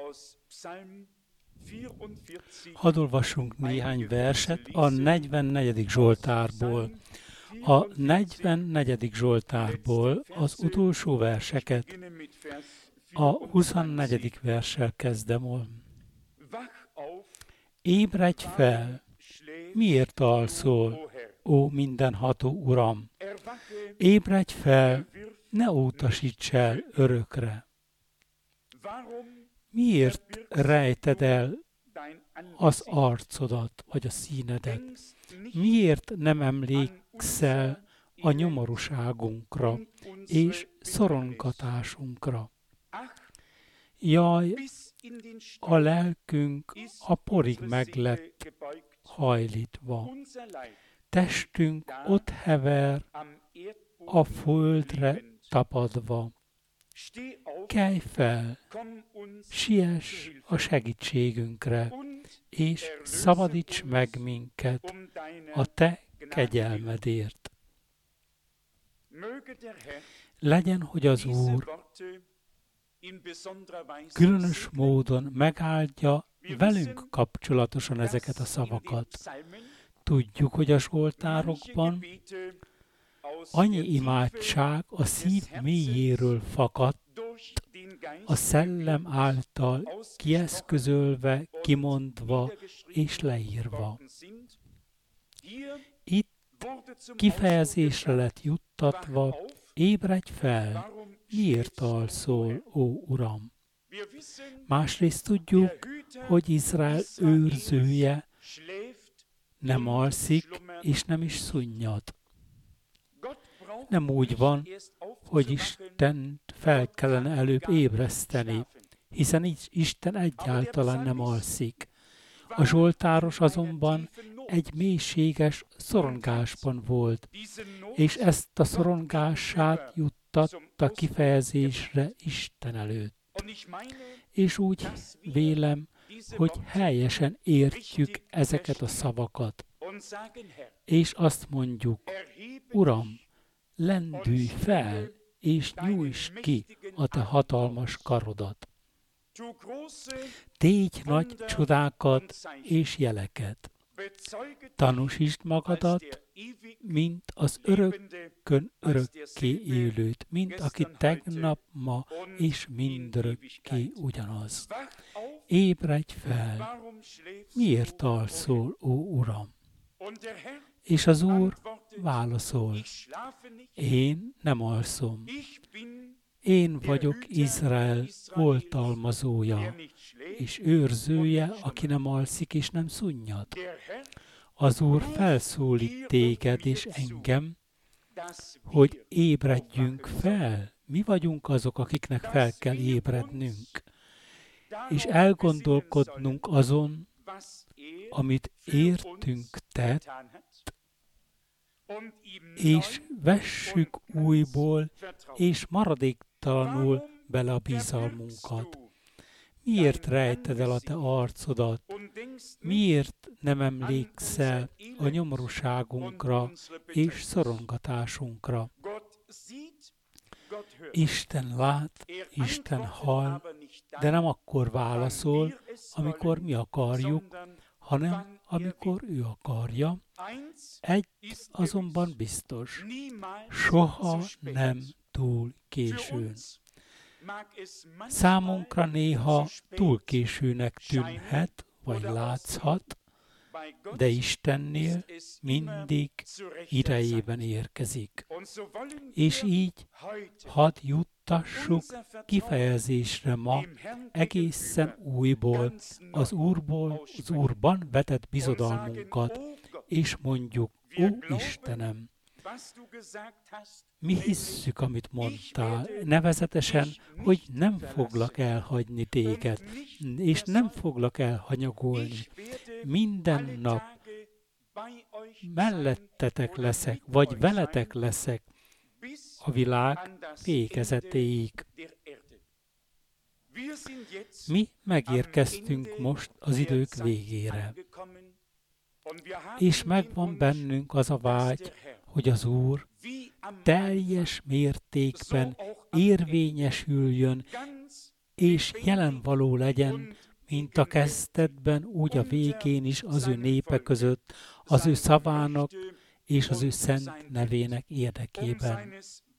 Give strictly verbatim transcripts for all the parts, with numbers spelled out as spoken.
Hadd olvassunk néhány verset a negyvennegyedik Zsoltárból. A negyvennegyedik Zsoltárból az utolsó verseket a huszonnegyedik verssel kezdem el. Ébredj fel, miért alszol, ó mindenható Uram? Ébredj fel, ne utasíts el örökre. Miért rejted el az arcodat, vagy a színedet? Miért nem emlékszel a nyomorúságunkra és szorongatásunkra? Jaj, a lelkünk a porig meglett hajlítva. Testünk ott hever a földre tapadva. Kelj fel, siess a segítségünkre, és szabadíts meg minket a te kegyelmedért. Legyen, hogy az Úr különös módon megáldja velünk kapcsolatosan ezeket a szavakat. Tudjuk, hogy a zsoltárokban annyi imádság a szív mélyéről fakadt, a szellem által kieszközölve, kimondva és leírva. Itt kifejezésre lett juttatva, ébredj fel, miért alszol, ó Uram? Másrészt tudjuk, hogy Izrael őrzője nem alszik és nem is szunnyad. Nem úgy van, hogy Istent fel kellene előbb ébreszteni, hiszen így Isten egyáltalán nem alszik. A zsoltáros azonban egy mélységes szorongásban volt, és ezt a szorongását juttatta kifejezésre Isten előtt. És úgy vélem, hogy helyesen értjük ezeket a szavakat, és azt mondjuk, Uram, lendülj fel, és nyújtsd ki a te hatalmas karodat. Tégy nagy csodákat és jeleket. Tanúsítsd magadat, mint az örökkön örökké élőt, mint aki tegnap, ma és mindörökké ugyanaz. Ébredj fel, miért alszol, ó Uram? És az Úr válaszol, én nem alszom. Én vagyok Izrael oltalmazója, és őrzője, aki nem alszik és nem szunnyad. Az Úr felszólít téged és engem, hogy ébredjünk fel. Mi vagyunk azok, akiknek fel kell ébrednünk, és elgondolkodnunk azon, amit értünk tett, és vessük újból, és maradéktalanul bele a bizalmunkat. Miért rejted el a te arcodat? Miért nem emlékszel a nyomorúságunkra és szorongatásunkra? Isten lát, Isten hall, de nem akkor válaszol, amikor mi akarjuk, hanem amikor ő akarja. Egy azonban biztos, soha nem túl későn. Számunkra néha túl későnek tűnhet, vagy látszhat, de Istennél mindig idejében érkezik. És így hadd juttassuk kifejezésre ma egészen újból az Úrból, az Úrban vetett bizodalmunkat, és mondjuk, ó Istenem, mi hisszük, amit mondtál, nevezetesen, hogy nem foglak elhagyni téged, és nem foglak elhanyagolni. Minden nap mellettetek leszek, vagy veletek leszek a világ végezetéig. Mi megérkeztünk most az idők végére, és megvan bennünk az a vágy, hogy az Úr teljes mértékben érvényesüljön, és jelen való legyen, mint a kezdetben, úgy a végén is az ő népe között, az ő szavának és az ő szent nevének érdekében.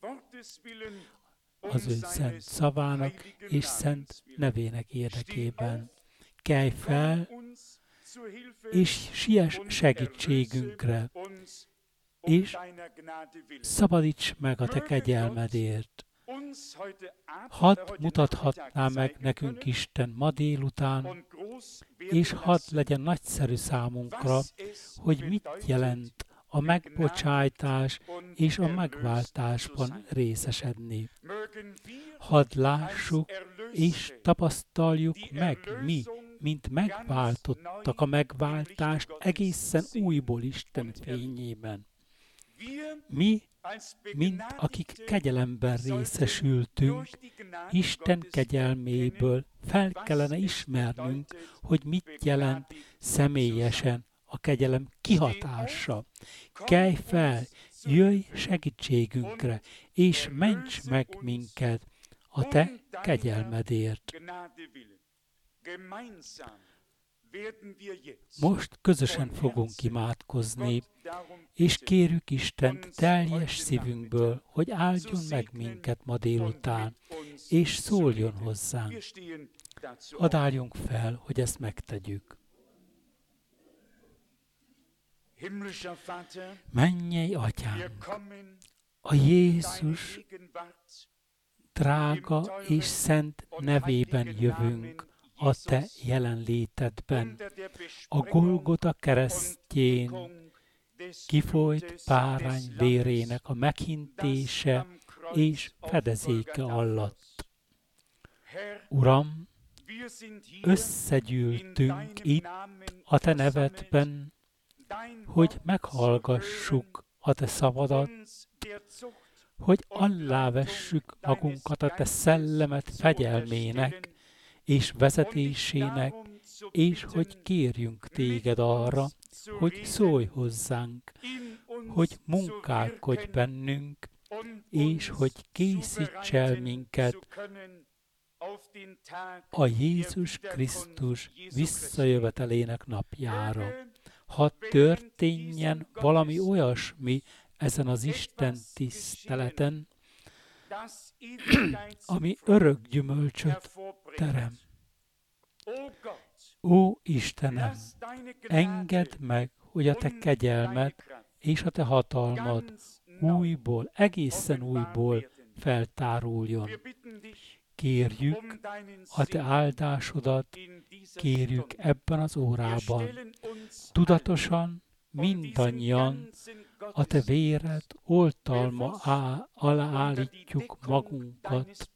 Az ő szent szavának és szent nevének érdekében. Kelj fel, és siess segítségünkre, és szabadíts meg a te kegyelmedért. Hadd mutathatná meg nekünk Isten ma délután, és hadd legyen nagyszerű számunkra, hogy mit jelent a megbocsájtás és a megváltásban részesedni. Hadd lássuk és tapasztaljuk meg mi, mint megváltottak a megváltást egészen újból Isten fényében. Mi, mint akik kegyelemben részesültünk, Isten kegyelméből fel kellene ismernünk, hogy mit jelent személyesen a kegyelem kihatása. Kelj fel, jöjj segítségünkre, és ments meg minket a te kegyelmedért. Most közösen fogunk imádkozni, és kérjük Istent teljes szívünkből, hogy áldjon meg minket ma délután, és szóljon hozzánk. Hadd álljunk fel, hogy ezt megtegyük. Mennyei Atyánk, a Jézus drága és szent nevében jövünk a te jelenlétedben, a Golgota keresztjén kifolyt bárány vérének a meghintése és fedezéke alatt. Uram, összegyűltünk itt a te nevedben, hogy meghallgassuk a te szavadat, hogy allávessük magunkat a te szellemet fegyelmének és vezetésének, és hogy kérjünk téged arra, hogy szólj hozzánk, hogy munkálkodj bennünk, és hogy készíts el minket a Jézus Krisztus visszajövetelének napjára. Hadd történjen valami olyasmi ezen az Isten tiszteleten, ami örök gyümölcsöt terem. Ó Istenem, engedd meg, hogy a te kegyelmed és a te hatalmad újból, egészen újból feltáruljon. Kérjük a te áldásodat, kérjük ebben az órában. Tudatosan mindannyian a te véred oltalma alá állítjuk magunkat,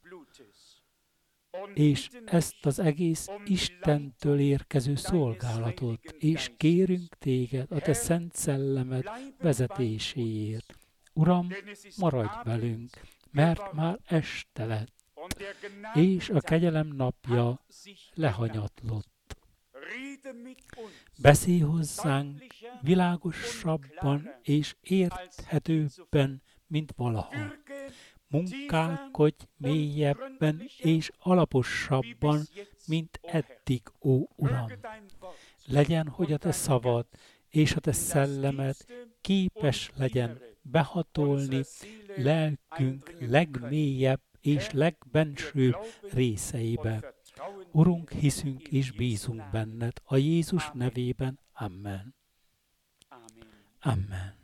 és ezt az egész Istentől érkező szolgálatot, és kérünk téged a te szent szellemed vezetéséért. Uram, maradj velünk, mert már este lett, és a kegyelem napja lehanyatlott. Beszélj hozzánk világosabban és érthetőbben, mint valaha. Munkálkodj mélyebben és alaposabban, mint eddig, ó Uram. Legyen, hogy a te szavad és a te szellemed képes legyen behatolni lelkünk legmélyebb és legbensőbb részeibe. Urunk, hiszünk és bízunk benned, a Jézus nevében. Amen. Amen.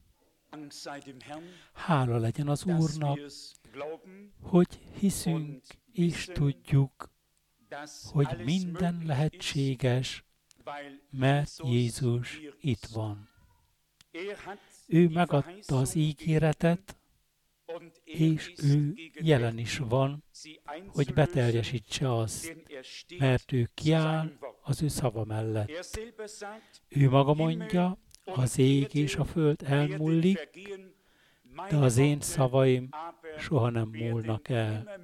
Hála legyen az Úrnak, hogy hiszünk és tudjuk, hogy minden lehetséges, mert Jézus itt van. Ő megadta az ígéretet, és ő jelen is van, hogy beteljesítse azt, mert ő kiáll az ő szava mellett. Ő maga mondja, az ég és a föld elmúlik, de az én szavaim soha nem múlnak el.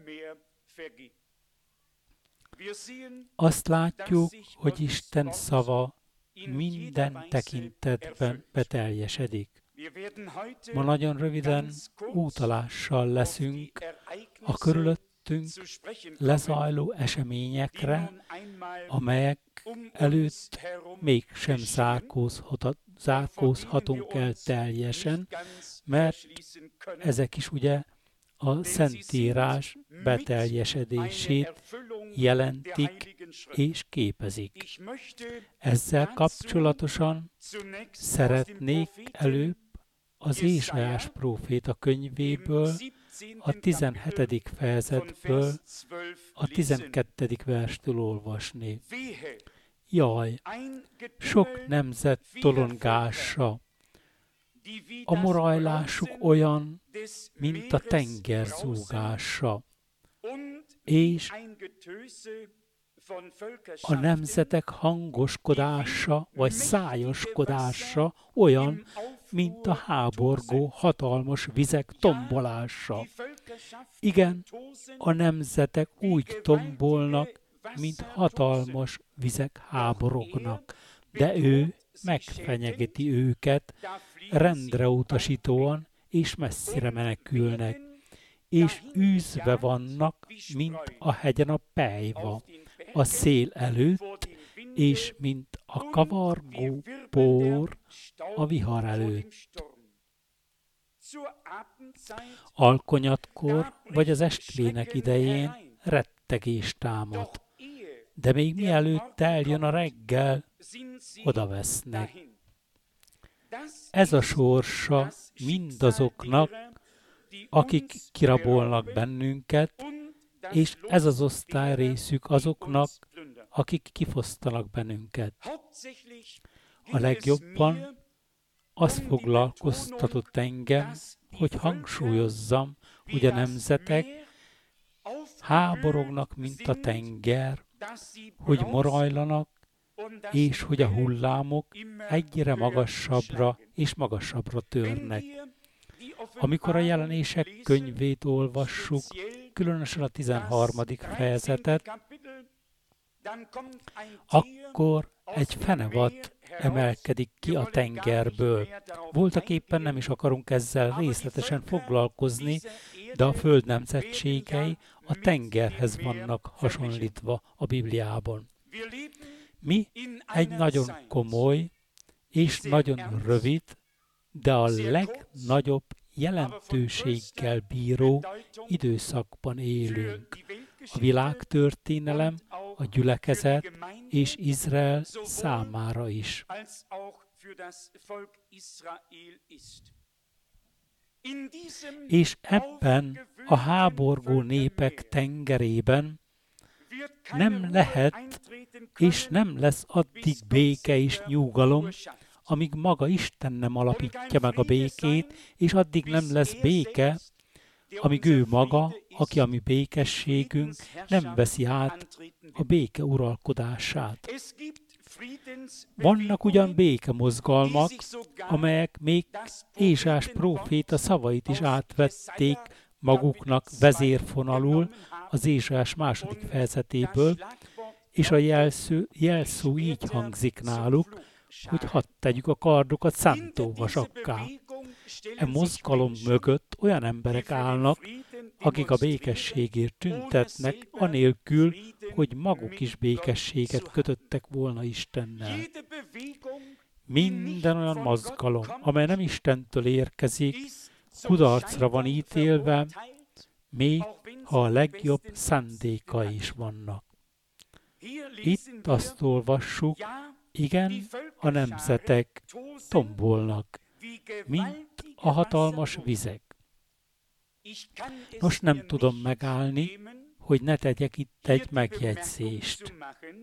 Azt látjuk, hogy Isten szava minden tekintetben beteljesedik. Ma nagyon röviden útalással leszünk a körülött előttünk lezajló eseményekre, amelyek előtt mégsem zárkózhat, zárkózhatunk el teljesen, mert ezek is ugye a Szentírás beteljesedését jelentik és képezik. Ezzel kapcsolatosan szeretnék előbb az Ézsaiás próféta könyvéből, a tizenhetedik fejezetből, a tizenkettedik verstől olvasni. Jaj, sok nemzet tolongása, a morajlásuk olyan, mint a tenger zúgása, és a nemzetek hangoskodása vagy szájoskodása olyan, mint a háborgó hatalmas vizek tombolása. Igen, a nemzetek úgy tombolnak, mint hatalmas vizek háborognak, de ő megfenyegeti őket, rendre utasítóan és messzire menekülnek, és űzve vannak, mint a hegyen a pelyva, a szél előtt, és mint a kavargó por a vihar előtt. Alkonyatkor vagy az estvének idején rettegés támad, de még mielőtt eljön a reggel, odavesznek. Ez a sorsa mindazoknak, akik kirabolnak bennünket, és ez az osztály részük azoknak, akik kifosztanak bennünket. A legjobban az foglalkoztatott engem, hogy hangsúlyozzam, hogy a nemzetek háborognak, mint a tenger, hogy morajlanak, és hogy a hullámok egyre magasabbra és magasabbra törnek. Amikor a jelenések könyvét olvassuk, különösen a tizenharmadik fejezetet, akkor egy fenevad emelkedik ki a tengerből. Voltaképpen nem is akarunk ezzel részletesen foglalkozni, de a föld nemzetségei a tengerhez vannak hasonlítva a Bibliában. Mi egy nagyon komoly és nagyon rövid, de a legnagyobb jelentőséggel bíró időszakban élünk. A világtörténelem, a gyülekezet és Izrael számára is. És ebben a háborgó népek tengerében nem lehet és nem lesz addig béke és nyugalom, amíg maga Isten nem alapítja meg a békét, és addig nem lesz béke, amíg ő maga, aki a mi békességünk, nem veszi át a béke uralkodását. Vannak ugyan békemozgalmak, amelyek még Ézsaiás próféta szavait is átvették maguknak vezérfonalul az Ézsaiás második fejezetéből, és a jelszó, jelszó így hangzik náluk, hogy hadd tegyük a kardokat szántóvasakká. E mozgalom mögött olyan emberek állnak, akik a békességért tüntetnek, anélkül, hogy maguk is békességet kötöttek volna Istennel. Minden olyan mozgalom, amely nem Istentől érkezik, kudarcra van ítélve, még ha a legjobb szándékai is vannak. Itt azt olvassuk, igen, a nemzetek tombolnak, mint a hatalmas vizek. Nos, nem tudom megállni, hogy ne tegyek itt egy megjegyzést.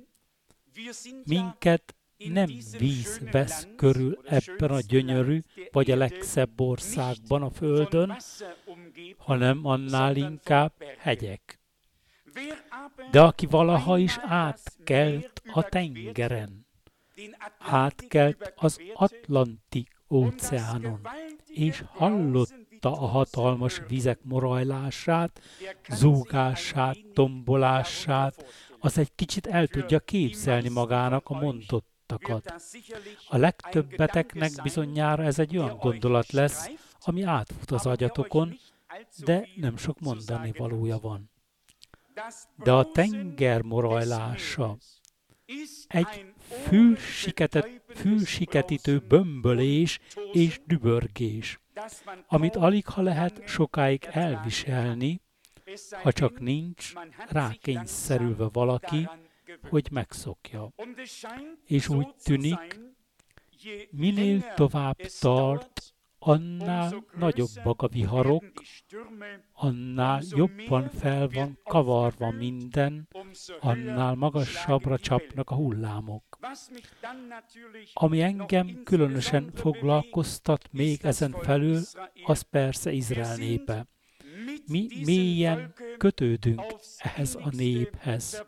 Minket nem víz vesz körül ebben a gyönyörű, vagy a legszebb országban a földön, hanem annál inkább hegyek. De aki valaha is átkelt a tengeren, átkelt az Atlanti óceánon, és hallotta a hatalmas vizek morajlását, zúgását, tombolását, az egy kicsit el tudja képzelni magának a mondottakat. A legtöbbeteknek bizonyára ez egy olyan gondolat lesz, ami átfut az agyatokon, de nem sok mondani valója van. de a tenger morajlása egy fülsiketet, fülsiketítő bömbölés és dübörgés, amit aligha lehet sokáig elviselni, ha csak nincs rákényszerülve valaki, hogy megszokja. És úgy tűnik, minél tovább tart, annál nagyobbak a viharok, annál jobban fel van kavarva minden, annál magasabbra csapnak a hullámok. Ami engem különösen foglalkoztat még ezen felül, az persze Izrael népe. Mi mélyen kötődünk ehhez a néphez.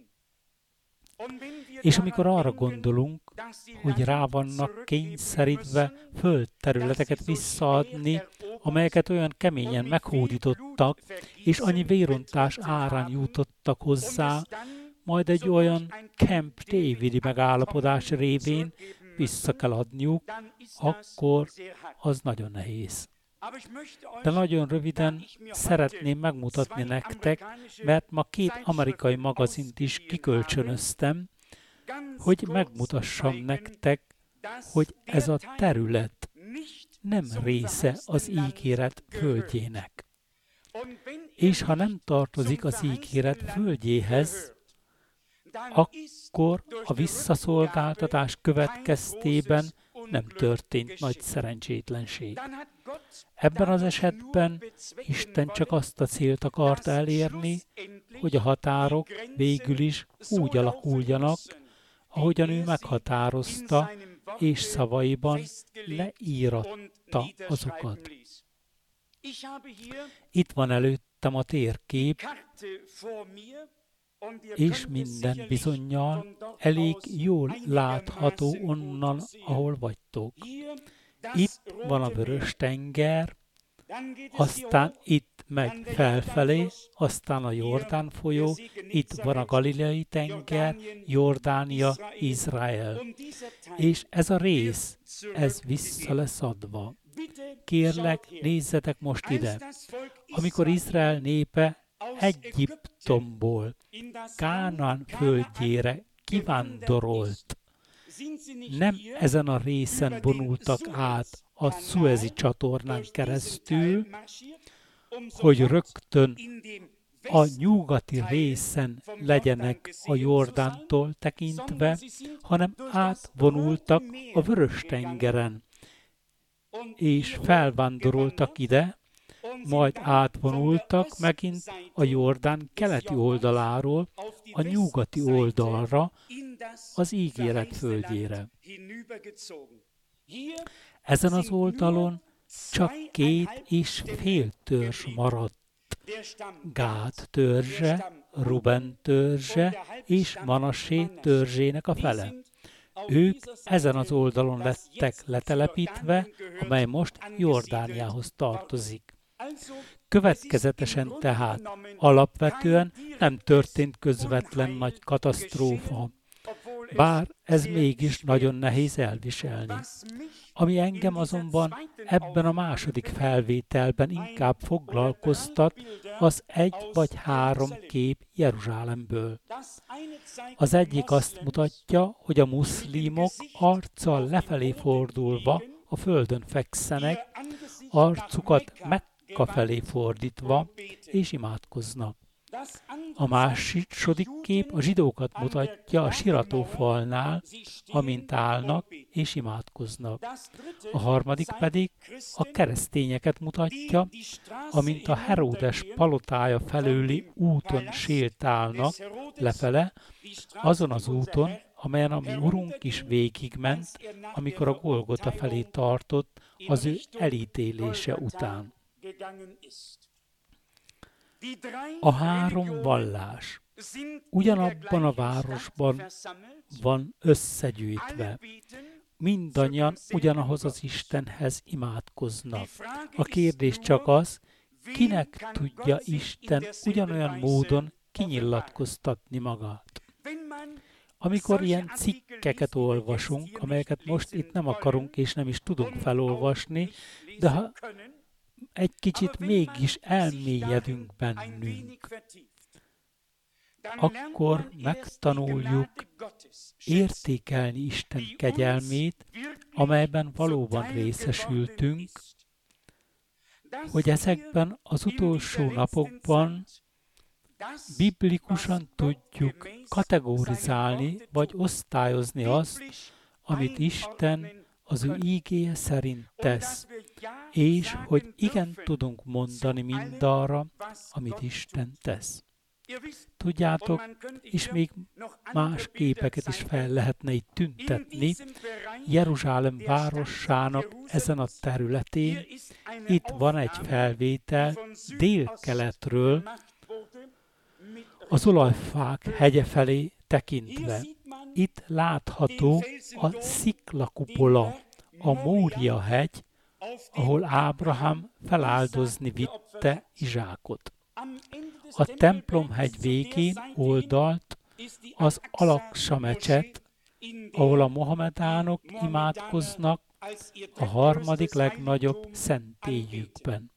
És amikor arra gondolunk, hogy rá vannak kényszerítve földterületeket visszaadni, amelyeket olyan keményen meghódítottak, és annyi vérontás árán jutottak hozzá, majd egy olyan Camp Davidi megállapodás révén vissza kell adniuk, akkor az nagyon nehéz. De nagyon röviden szeretném megmutatni nektek, mert ma két amerikai magazint is kikölcsönöztem, hogy megmutassam nektek, hogy ez a terület nem része az ígéret földjének. És ha nem tartozik az ígéret földjéhez, akkor a visszaszolgáltatás következtében nem történt nagy szerencsétlenség. Ebben az esetben Isten csak azt a célt akarta elérni, hogy a határok végül is úgy alakuljanak, ahogyan ő meghatározta, és szavaiban leíratta azokat. Itt van előttem a térkép, és minden bizonnyal elég jól látható onnan, ahol vagytok. Itt van a Vörös-tenger, aztán itt meg felfelé, aztán a Jordán folyó, itt van a Galileai tenger, Jordánia, Izrael. És ez a rész, ez vissza lesz adva. Kérlek, nézzetek most ide. Amikor Izrael népe Egyiptomból Kánaán földjére kivándorolt, nem ezen a részen vonultak át a Szuezi csatornán keresztül, hogy rögtön a nyugati részen legyenek a Jordántól tekintve, hanem átvonultak a Vörös-tengeren, és felvándoroltak ide, majd átvonultak megint a Jordán keleti oldaláról a nyugati oldalra, az ígéret földjére. Ezen az oldalon csak két és fél törzs maradt. Gád törzse, Ruben törzse és Manassé törzsének a fele. Ők ezen az oldalon lettek letelepítve, amely most Jordániához tartozik. Következetesen tehát alapvetően nem történt közvetlen nagy katasztrófa, bár ez mégis nagyon nehéz elviselni. Ami engem azonban ebben a második felvételben inkább foglalkoztat, az egy vagy három kép Jeruzsálemből. Az egyik azt mutatja, hogy a muszlimok arccal lefelé fordulva a földön fekszenek, arcukat Mekka felé fordítva, és imádkoznak. A második kép a zsidókat mutatja a siratófalnál, amint állnak és imádkoznak. A harmadik pedig a keresztényeket mutatja, amint a Heródes palotája felőli úton sétálnak lefele, azon az úton, amelyen a mi Urunk is végigment, amikor a Golgota felé tartott az ő elítélése után. A három vallás ugyanabban a városban van összegyűjtve. Mindannyian ugyanahoz az Istenhez imádkoznak. A kérdés csak az, kinek tudja Isten ugyanolyan módon kinyilatkoztatni magát. Amikor ilyen cikkeket olvasunk, amelyeket most itt nem akarunk és nem is tudunk felolvasni, de ha egy kicsit mégis elmélyedünk bennünk, akkor megtanuljuk értékelni Isten kegyelmét, amelyben valóban részesültünk, hogy ezekben az utolsó napokban biblikusan tudjuk kategorizálni vagy osztályozni azt, amit Isten az ő ígéje szerint tesz, és hogy igen tudunk mondani mindarra, amit Isten tesz. Tudjátok, és még más képeket is fel lehetne itt tüntetni, Jeruzsálem városának ezen a területén. Itt van egy felvétel délkeletről, az olajfák hegye felé tekintve. Itt látható a sziklakupola, a Mória hegy, ahol Ábrahám feláldozni vitte Izsákot. A templomhegy végén oldalt az Al-Aqsa mecset, ahol a mohamedánok imádkoznak a harmadik legnagyobb szentélyükben.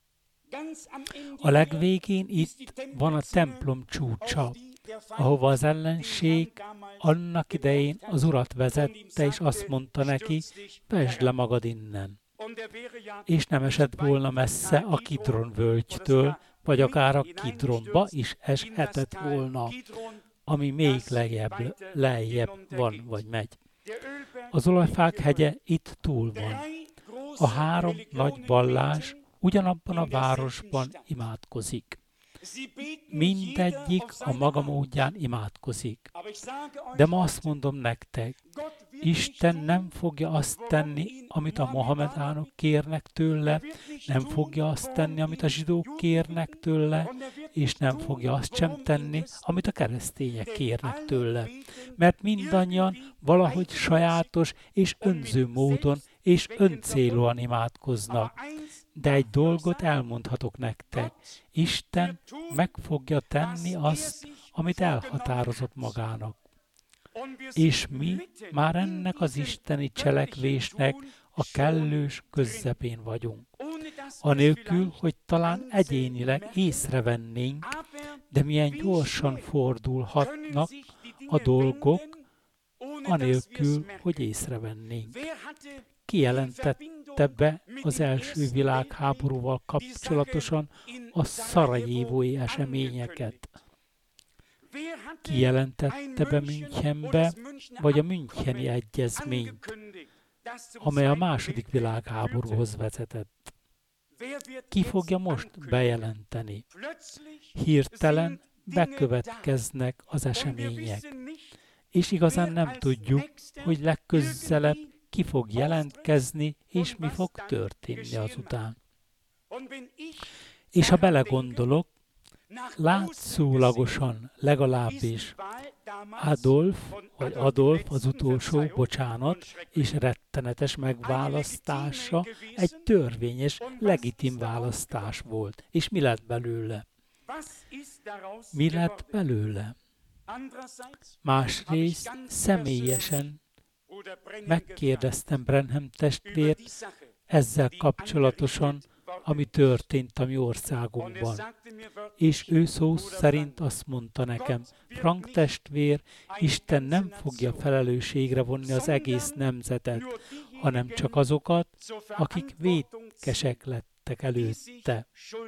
A legvégén itt van a templom csúcsa, ahova az ellenség annak idején az urat vezette, és azt mondta neki, vesd le magad innen. És nem esett volna messze a Kidron völgytől, vagy akár a Kidronba is eshetett volna, ami még lejjebb, lejjebb van, vagy megy. Az olajfák hegye itt túl van. A három nagy vallás ugyanabban a városban imádkozik. Mindegyik a maga módján imádkozik. De ma azt mondom nektek, Isten nem fogja azt tenni, amit a mohamedánok kérnek tőle, nem fogja azt tenni, amit a zsidók kérnek tőle, és nem fogja azt sem tenni, amit a keresztények kérnek tőle. Mert mindannyian valahogy sajátos és önző módon és öncélúan imádkoznak. De egy dolgot elmondhatok nektek. Isten meg fogja tenni azt, amit elhatározott magának. És mi már ennek az isteni cselekvésnek a kellős közepén vagyunk. Anélkül, hogy talán egyénileg észrevennénk, de milyen gyorsan fordulhatnak a dolgok, anélkül, hogy észrevennénk. Kijelentette be az első világháborúval kapcsolatosan a szarajévói eseményeket. Kijelentette be Münchenbe, vagy a Müncheni egyezményt, amely a második világháborúhoz vezetett. Ki fogja most bejelenteni? Hirtelen bekövetkeznek az események, és igazán nem tudjuk, hogy legközelebb ki fog jelentkezni, és mi fog történni azután. És ha belegondolok, látszólagosan legalábbis Adolf, vagy Adolf az utolsó, bocsánat, és rettenetes megválasztása egy törvényes, legitim választás volt. És mi lett belőle? Mi lett belőle? Másrészt személyesen megkérdeztem Branham testvért ezzel kapcsolatosan, ami történt a mi országunkban. És ő szó szerint azt mondta nekem, Frank testvér, Isten nem fogja felelősségre vonni az egész nemzetet, hanem csak azokat, akik vétkesek lettek előtte.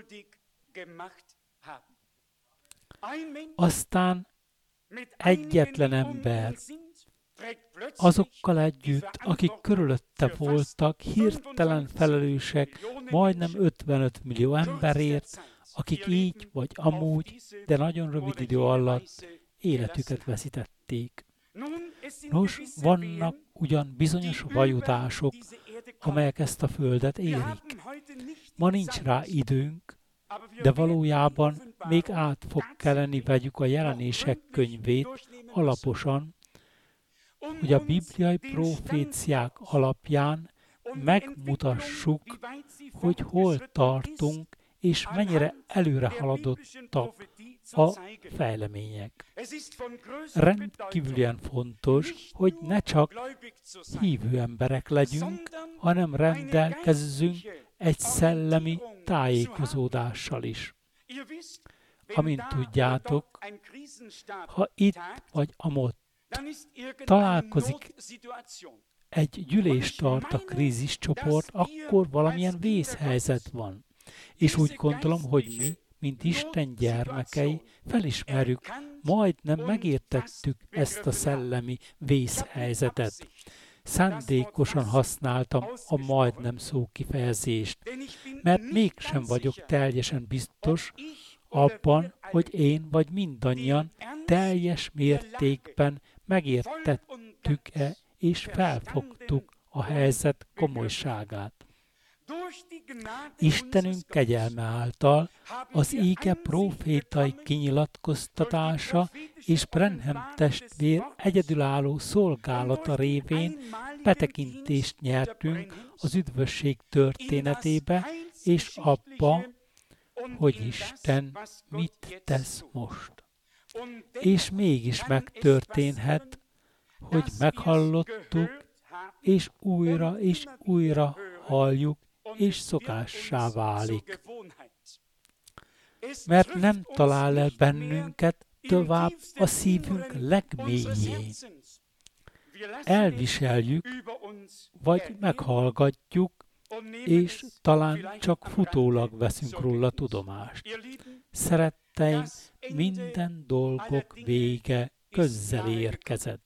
Aztán egyetlen ember, azokkal együtt, akik körülötte voltak, hirtelen felelősek majdnem ötvenöt millió emberért, akik így vagy amúgy, de nagyon rövid idő alatt életüket veszítették. Nos, vannak ugyan bizonyos vajudások, amelyek ezt a földet érik. Ma nincs rá időnk, de valójában még át fog kelleni vegyük a jelenések könyvét alaposan, hogy a bibliai proféciák alapján megmutassuk, hogy hol tartunk, és mennyire előre haladottak a fejlemények. Rendkívülen fontos, hogy ne csak hívő emberek legyünk, hanem rendelkezzünk egy szellemi tájékozódással is. amint tudjátok, ha itt vagy amott találkozik egy gyűlést tart a kríziscsoport, akkor valamilyen vészhelyzet van. És úgy gondolom, hogy mi, mint Isten gyermekei, felismerjük, majdnem megértettük ezt a szellemi vészhelyzetet. Szándékosan használtam a majdnem szókifejezést, mert mégsem vagyok teljesen biztos abban, hogy én vagy mindannyian teljes mértékben megértettük-e és felfogtuk a helyzet komolyságát. Istenünk kegyelme által az íge prófétai kinyilatkoztatása és Branham testvér egyedülálló szolgálata révén betekintést nyertünk az üdvösség történetébe és abba, hogy Isten mit tesz most. És mégis megtörténhet, hogy meghallottuk, és újra és újra halljuk, és szokássá válik. Mert nem talál el bennünket tovább a szívünk legmélyén. Elviseljük, vagy meghallgatjuk, és talán csak futólag veszünk róla tudomást. Szeretteim, minden dolgok vége közel érkezett.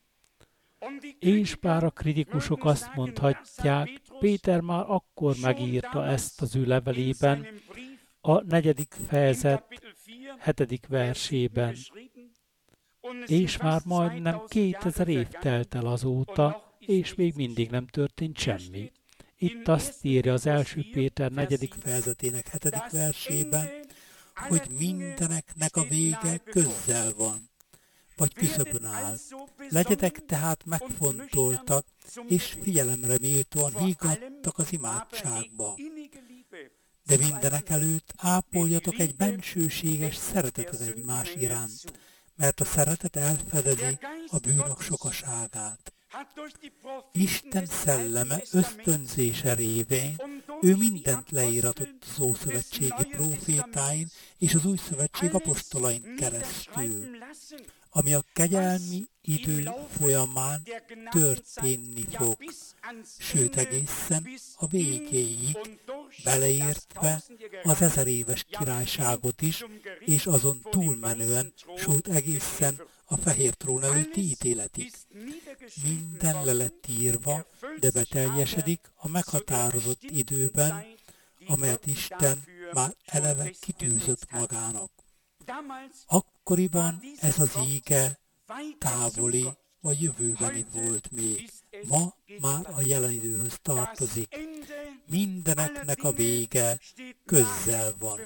És bár a kritikusok azt mondhatják, Péter már akkor megírta ezt az ő levelében, a negyedik fejezet hetedik versében, és már majdnem kétezer év telt el azóta, és még mindig nem történt semmi. Itt azt írja az első Péter negyedik fejezetének hetedik versében, hogy mindeneknek a vége közel van, vagy küszöbön áll. Legyetek tehát megfontoltak, és figyelemre méltóan hígattak az imádságba. De mindenek előtt ápoljatok egy bensőséges szeretetet egymás iránt, mert a szeretet elfedezi a bűnök sokaságát. Isten szelleme ösztönzése révén ő mindent leíratott az Ószövetségi prófétáin és az Új Szövetség apostolain keresztül, ami a kegyelmi idő folyamán történni fog, sőt egészen a végéig, beleértve az ezer éves királyságot is, és azon túlmenően, sőt egészen a fehér trón előtti ítéletig. Minden le lett írva, de beteljesedik a meghatározott időben, amelyet Isten már eleve kitűzött magának. Akkoriban ez az íge távoli vagy jövőbeni volt még. Ma már a jelen időhöz tartozik. Mindeneknek a vége közel van.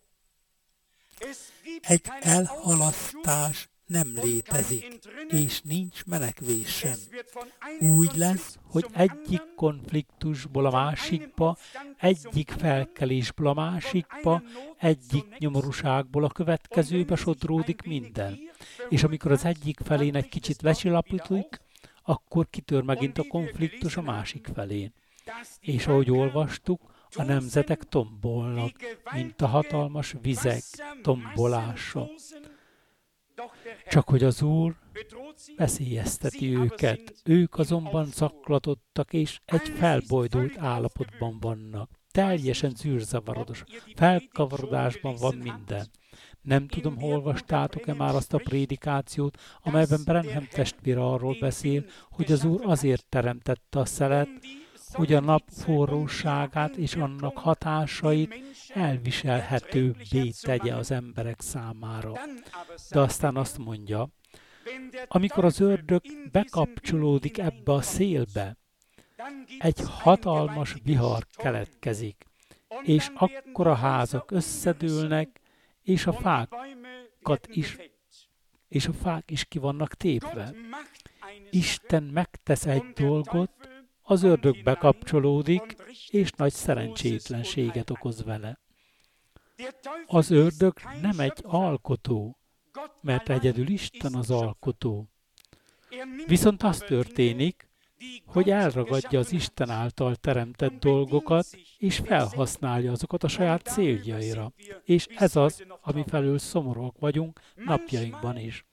Egy elhalasztás nem létezik, és nincs menekvés sem. Úgy lesz, hogy egyik konfliktusból a másikba, egyik felkelésből a másikba, egyik nyomorúságból a következőbe sodródik minden. És amikor az egyik felén egy kicsit lecsillapítik, akkor kitör megint a konfliktus a másik felén. És ahogy olvastuk, a nemzetek tombolnak, mint a hatalmas vizek tombolása. Csak hogy az Úr veszélyezteti őket, ők azonban zaklatottak, és egy felbojdult állapotban vannak. Teljesen zűrzavarodos, felkavarodásban van minden. Nem tudom, hol olvastátok-e már azt a prédikációt, amelyben Branham testvér arról beszél, hogy az Úr azért teremtette a szelet, hogy a nap forróságát és annak hatásait elviselhetőbbé tegye az emberek számára. De aztán azt mondja, amikor az ördög bekapcsolódik ebbe a szélbe, egy hatalmas vihar keletkezik, és akkor a házak összedőlnek, és a fákat is, és a fák is ki vannak tépve. Isten megtesz egy dolgot, az ördög bekapcsolódik, és nagy szerencsétlenséget okoz vele. Az ördög nem egy alkotó, mert egyedül Isten az alkotó. Viszont az történik, hogy elragadja az Isten által teremtett dolgokat, és felhasználja azokat a saját céljaira. És ez az, ami felül szomorúak vagyunk napjainkban is.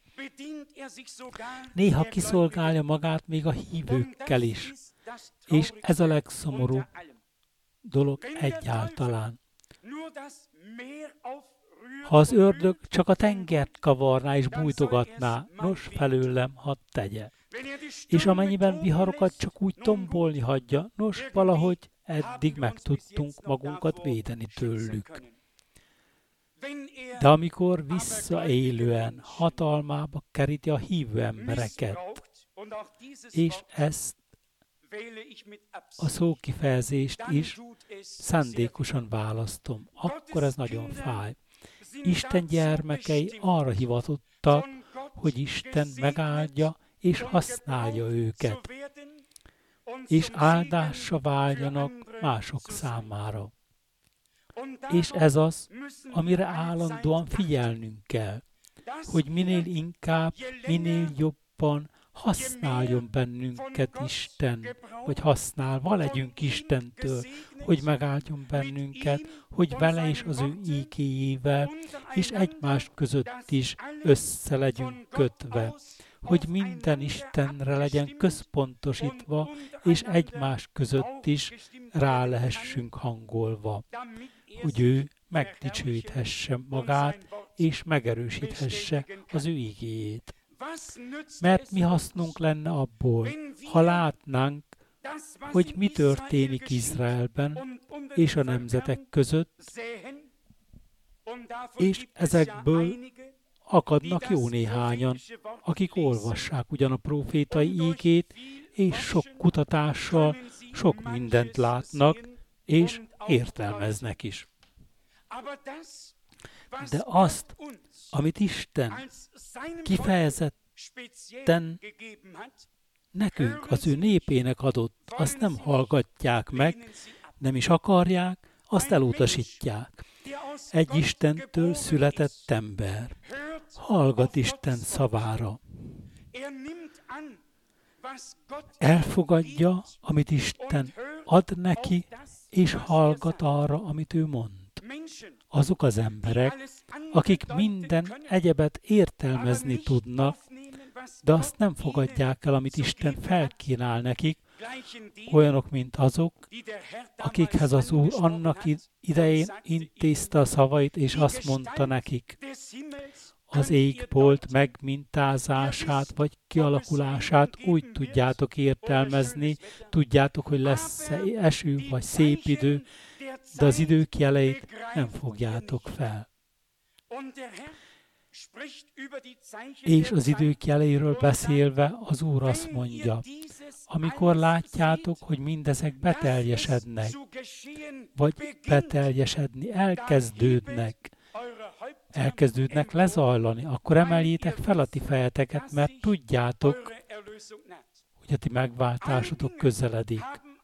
Néha kiszolgálja magát még a hívőkkel is, és ez a legszomorúbb dolog egyáltalán. Ha az ördög csak a tengert kavarná és bújtogatná, nos felőlem hadd tegye. És amennyiben viharokat csak úgy tombolni hagyja, nos valahogy eddig meg tudtunk magunkat védeni tőlük. De amikor visszaélően hatalmába keríti a hívő embereket, és ezt a szókifejezést is szándékosan választom, akkor ez nagyon fáj. Isten gyermekei arra hivatottak, hogy Isten megáldja és használja őket, és áldásra váljanak mások számára. És ez az, amire állandóan figyelnünk kell, hogy minél inkább, minél jobban használjon bennünket Isten, hogy használva legyünk Istentől, hogy megáldjon bennünket, hogy vele és az ő ígéjével, és egymás között is össze legyünk kötve, hogy minden Istenre legyen központosítva, és egymás között is rá lehessünk hangolva, hogy ő megdicsőíthesse magát, és megerősíthesse az ő igéjét. Mert mi hasznunk lenne abból, ha látnánk, hogy mi történik Izraelben és a nemzetek között, és ezekből akadnak jó néhányan, akik olvassák ugyan a prófétai ígét, és sok kutatással sok mindent látnak, és értelmeznek is. De azt, amit Isten kifejezetten nekünk, az ő népének adott, azt nem hallgatják meg, nem is akarják, azt elutasítják. Egy Istentől született ember hallgat Isten szavára. Elfogadja, amit Isten ad neki, és hallgat arra, amit ő mond. Azok az emberek, akik minden egyebet értelmezni tudnak, de azt nem fogadják el, amit Isten felkínál nekik, olyanok, mint azok, akikhez az Úr annak idején intézte a szavait, és azt mondta nekik, az égbolt megmintázását vagy kialakulását úgy tudjátok értelmezni, tudjátok, hogy lesz eső vagy szép idő, de az idők jeleit nem fogjátok fel. És az idők jeleiről beszélve az Úr azt mondja, amikor látjátok, hogy mindezek beteljesednek, vagy beteljesedni elkezdődnek, elkezdődnek lezajlani, akkor emeljétek fel a ti fejeteket, mert tudjátok, hogy a ti megváltásotok közeledik.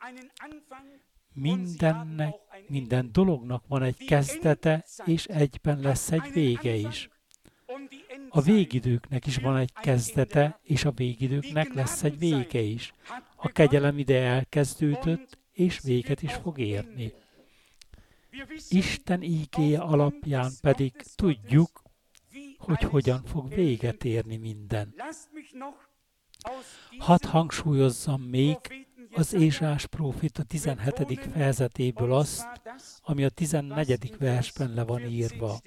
Mindennek, minden dolognak van egy kezdete, és egyben lesz egy vége is. A végidőknek is van egy kezdete, és a végidőknek lesz egy vége is. A kegyelem ide elkezdődött, és véget is fog érni. Isten ígéje alapján pedig tudjuk, hogy hogyan fog véget érni minden. Hadd hangsúlyozzam még az Ézsaiás próféta tizenhetedik fejezetéből azt, ami a tizennegyedik versben le van írva.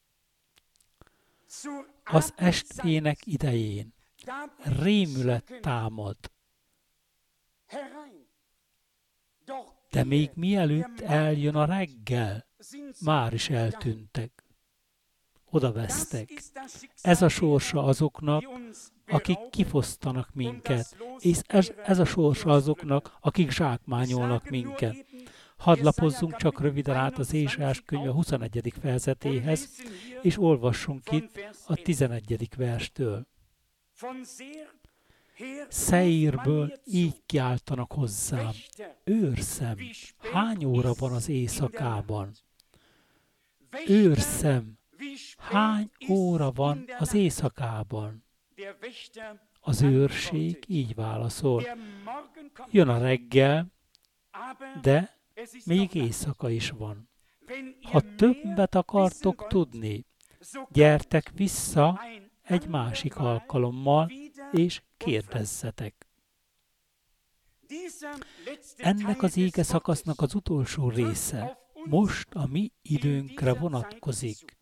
Az estfének idején rémület támad, de még mielőtt eljön a reggel, már is eltűntek, odavesztek. Ez a sorsa azoknak, akik kifosztanak minket, és ez, ez a sorsa azoknak, akik zsákmányolnak minket. Hadd lapozzunk csak röviden át az Ézsaiás könyve huszonegyedik fejezetéhez, és olvassunk itt a tizenegyedik verstől. Szeírből így kiáltanak hozzám, őrszem, hány óra van az éjszakában? Őrszem, hány óra van az éjszakában? Az őrség így válaszol: jön a reggel, de még éjszaka is van. Ha többet akartok tudni, gyertek vissza egy másik alkalommal, és kérdezzetek. Ennek az ége szakasznak az utolsó része most a mi időnkre vonatkozik.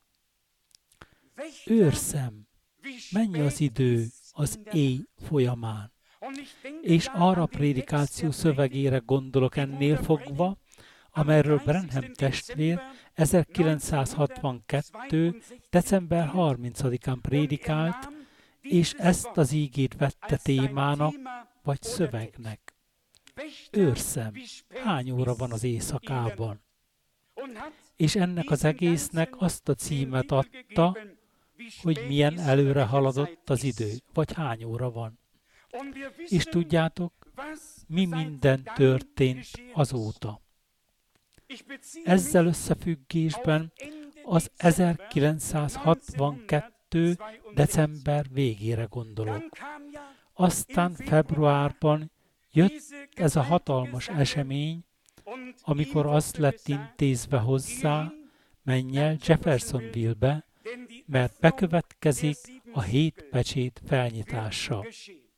Őrszem, mennyi az idő az éj folyamán. És arra a prédikáció szövegére gondolok ennél fogva, amelyről Branham testvér ezerkilencszázhatvankettő. december harmincadikán prédikált, és ezt az ígét vette témának vagy szövegnek. Őrszem, hány óra van az éjszakában? És ennek az egésznek azt a címet adta, hogy milyen előre haladott az idő, vagy hány óra van. És tudjátok, mi minden történt azóta. Ezzel összefüggésben az ezerkilencszázhatvankettő. december végére gondolok. Aztán februárban jött ez a hatalmas esemény, amikor azt lett intézve hozzá, menj el Jeffersonville-be, mert bekövetkezik a hét pecsét felnyitása.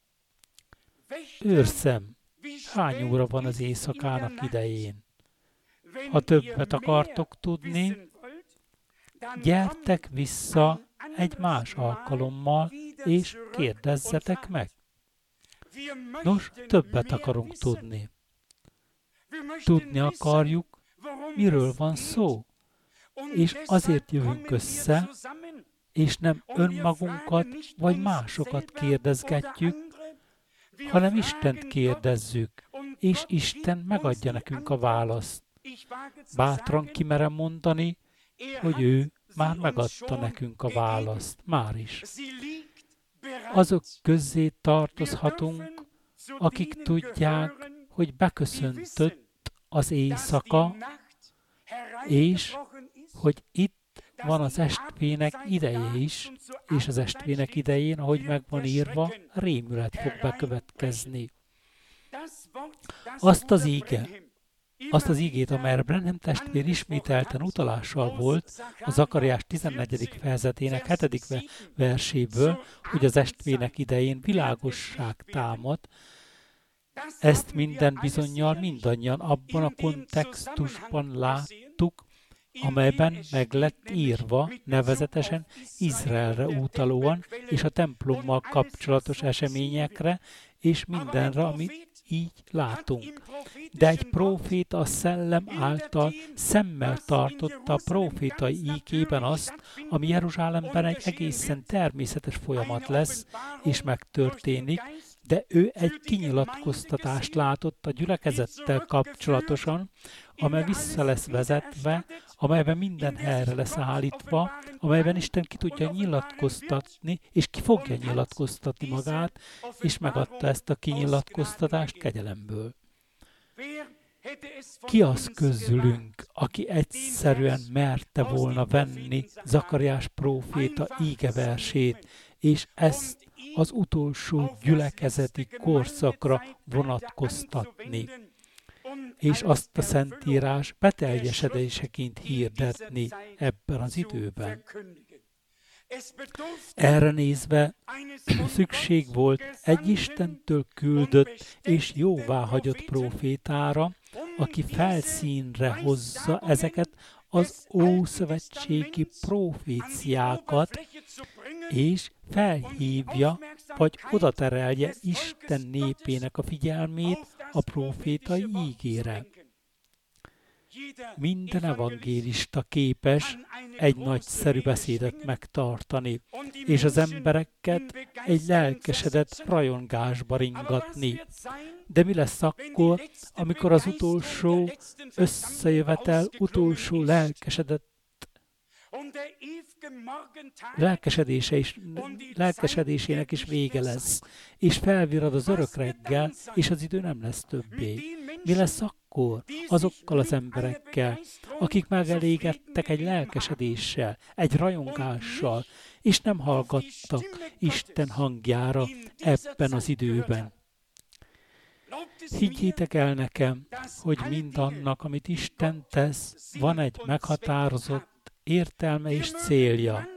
Őrszem, hány óra van az éjszakának idején? Ha többet akartok tudni, gyertek vissza egy más alkalommal, és kérdezzetek meg. Nos, többet akarunk tudni. Tudni akarjuk, miről van szó, és azért jövünk össze, és nem önmagunkat vagy másokat kérdezgetjük, hanem Istent kérdezzük, és Isten megadja nekünk a választ. Bátran kimerem mondani, hogy ő már megadta nekünk a választ, már is. Azok közé tartozhatunk, akik tudják, hogy beköszöntött az éjszaka, és hogy itt van az estvének ideje is, és az estvének idején, ahogy meg van írva, rémület fog bekövetkezni. Azt az íge, azt az ígét, amelyre Branham testvér ismételten utalással volt, a Zakariás tizennegyedik fejezetének hetedik verséből, hogy az estvének idején világosság támad, ezt minden bizonnyal mindannyian abban a kontextusban láttuk, amelyben meg lett írva, nevezetesen Izraelre utalóan, és a templommal kapcsolatos eseményekre, és mindenre, amit így látunk. De egy próféta a szellem által szemmel tartotta a prófétai ígében azt, ami Jeruzsálemben egy egészen természetes folyamat lesz, és megtörténik, de ő egy kinyilatkoztatást látott a gyülekezettel kapcsolatosan, amely vissza lesz vezetve, amelyben minden helyre lesz állítva, amelyben Isten ki tudja nyilatkoztatni, és ki fogja nyilatkoztatni magát, és megadta ezt a kinyilatkoztatást kegyelemből. Ki az közülünk, aki egyszerűen merte volna venni Zakariás próféta ígeversét, és ezt az utolsó gyülekezeti korszakra vonatkoztatni, és azt a Szentírás beteljesedéseként hirdetni ebben az időben. Erre nézve szükség volt egy Istentől küldött és jóváhagyott prófétára, aki felszínre hozza ezeket az ószövetségi proféciákat, és felhívja, vagy odaterelje Isten népének a figyelmét a prófétai ígére. Minden evangélista képes egy nagyszerű beszédet megtartani, és az embereket egy lelkesedett rajongásba ringatni. De mi lesz akkor, amikor az utolsó összejövetel, utolsó lelkesedett lelkesedése is, lelkesedésének is vége lesz, és felvirrad az örök reggel, és az idő nem lesz többé. Mi lesz akkor azokkal az emberekkel, akik megelégedtek egy lelkesedéssel, egy rajongással, és nem hallgattak Isten hangjára ebben az időben. Higgyétek el nekem, hogy mindannak, amit Isten tesz, van egy meghatározott értelme és célja.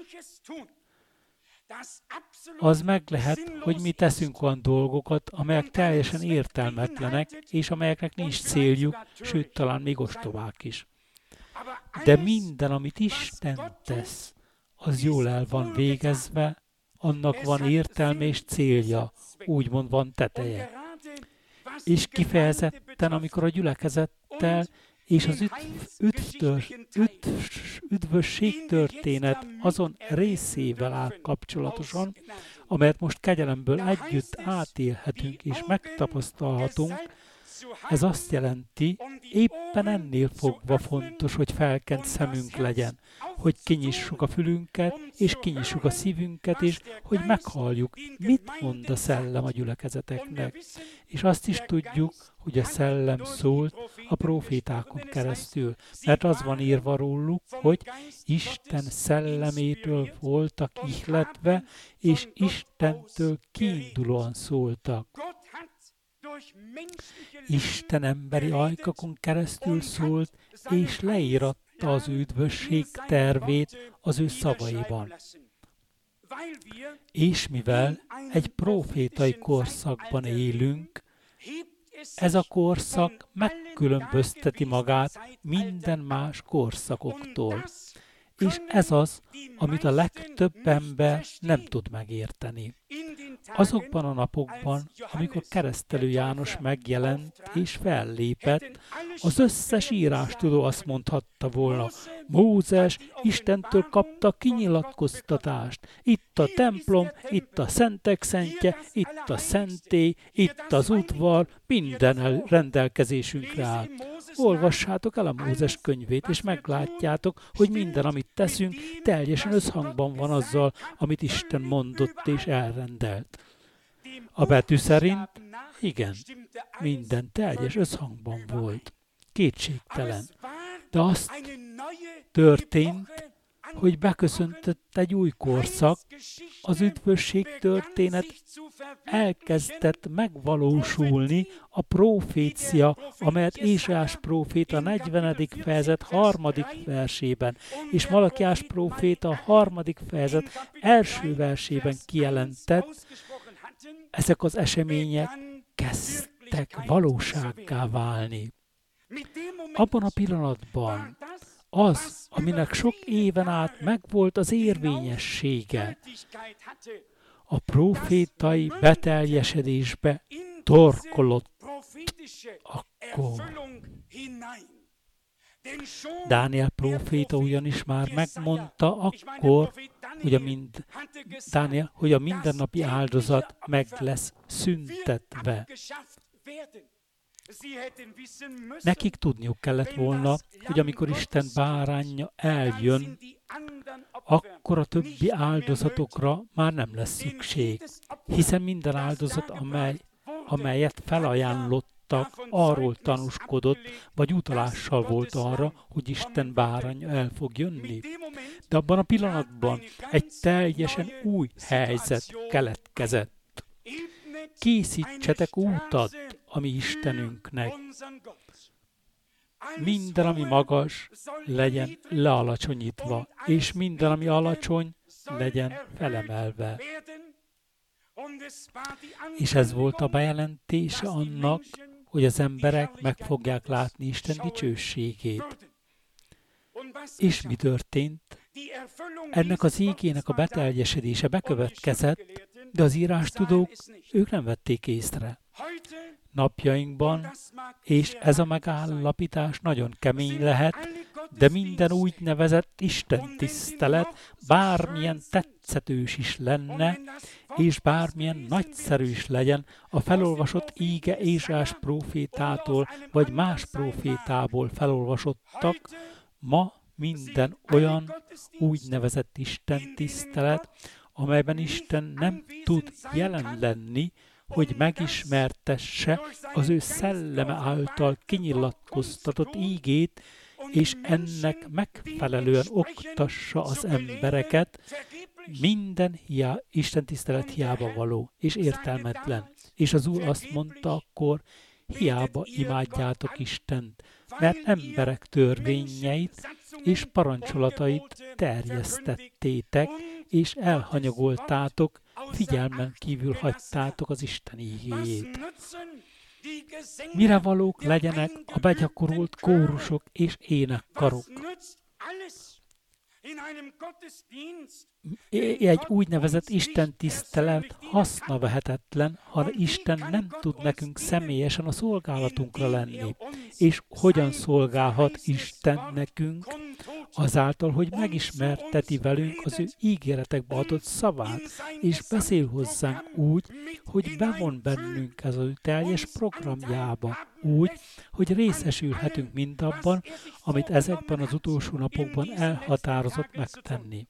Az meg lehet, hogy mi teszünk olyan dolgokat, amelyek teljesen értelmetlenek, és amelyeknek nincs céljuk, sőt, talán még ostobák is. De minden, amit Isten tesz, az jól el van végezve, annak van értelme és célja, úgymond van teteje. És kifejezetten, amikor a gyülekezettel és az üdv, üdv, üdvösség történet azon részével áll kapcsolatosan, amelyet most kegyelemből együtt átélhetünk és megtapasztalhatunk, ez azt jelenti, éppen ennél fogva fontos, hogy felkent szemünk legyen, hogy kinyissuk a fülünket, és kinyissuk a szívünket, és hogy meghalljuk, mit mond a szellem a gyülekezeteknek. És azt is tudjuk, hogy a szellem szólt a prófétákon keresztül, mert az van írva róluk, hogy Isten szellemétől voltak ihletve, és Istentől kiindulóan szóltak. Isten emberi ajkakon keresztül szólt, és leíratta az üdvösség tervét az ő szavaiban. És mivel egy prófétai korszakban élünk, ez a korszak megkülönbözteti magát minden más korszakoktól. És ez az, amit a legtöbb ember nem tud megérteni. Azokban a napokban, amikor Keresztelő János megjelent és fellépett, az összes írástudó azt mondhatta volna, Mózes Istentől kapta kinyilatkoztatást. Itt a templom, itt a szentek szentje, itt a szentély, itt az udvar, minden rendelkezésünkre áll. Olvassátok el a Mózes könyvét, és meglátjátok, hogy minden, amit teszünk, teljesen összhangban van azzal, amit Isten mondott és elrendelt. A betű szerint, igen, minden teljes összhangban volt. Kétségtelen. De azt történt, hogy beköszöntött egy új korszak, az üdvösség történet elkezdett megvalósulni, a profécia, amelyet Ézsaiás próféta a negyvenedik fejezet harmadik versében, és Malakiás próféta a harmadik fejezet első versében kijelentett, ezek az események kezdtek valósággá válni. Abban a pillanatban az, aminek sok éven át megvolt az érvényessége, a profétai beteljesedésbe torkolott akkor. Dániel próféta ugyanis már megmondta akkor, hogy a, mind, Dániel, hogy a mindennapi áldozat meg lesz szüntetve. Nekik tudniuk kellett volna, hogy amikor Isten báránja eljön, akkor a többi áldozatokra már nem lesz szükség, hiszen minden áldozat, amely, amelyet felajánlottak, arról tanúskodott, vagy utalással volt arra, hogy Isten báránja el fog jönni. De abban a pillanatban egy teljesen új helyzet keletkezett. Készítsetek útat a mi Istenünknek. Minden, ami magas, legyen lealacsonyítva, és minden, ami alacsony, legyen felemelve. És ez volt a bejelentése annak, hogy az emberek meg fogják látni Isten dicsőségét. És mi történt? Ennek az ígének a beteljesedése bekövetkezett, de az írástudók, ők nem vették észre. Napjainkban, és ez a megállapítás nagyon kemény lehet, de minden úgynevezett Isten tisztelet bármilyen tetszetős is lenne, és bármilyen nagyszerű is legyen, a felolvasott íge Ézsaiás prófétától, vagy más prófétából felolvasottak, ma minden olyan úgynevezett Isten tisztelet, amelyben Isten nem tud jelen lenni, hogy megismertesse az ő szelleme által kinyilatkoztatott ígét, és ennek megfelelően oktassa az embereket, minden hiá, Isten tisztelet hiába való és értelmetlen. És az Úr azt mondta akkor, hiába imádjátok Istent, mert emberek törvényeit és parancsolatait terjesztettétek, és elhanyagoltátok, figyelmen kívül hagytátok az Isten igéjét. Mire valók legyenek a begyakorolt kórusok és énekkarok? Egy úgynevezett Isten tisztelet hasznavehetetlen, ha Isten nem tud nekünk személyesen a szolgálatunkra lenni. És hogyan szolgálhat Isten nekünk? Azáltal, hogy megismerteti velünk az ő ígéretekbe adott szavát, és beszél hozzánk úgy, hogy bevon bennünk ez az ő teljes programjába, úgy, hogy részesülhetünk mindabban, amit ezekben az utolsó napokban elhatározott megtenni.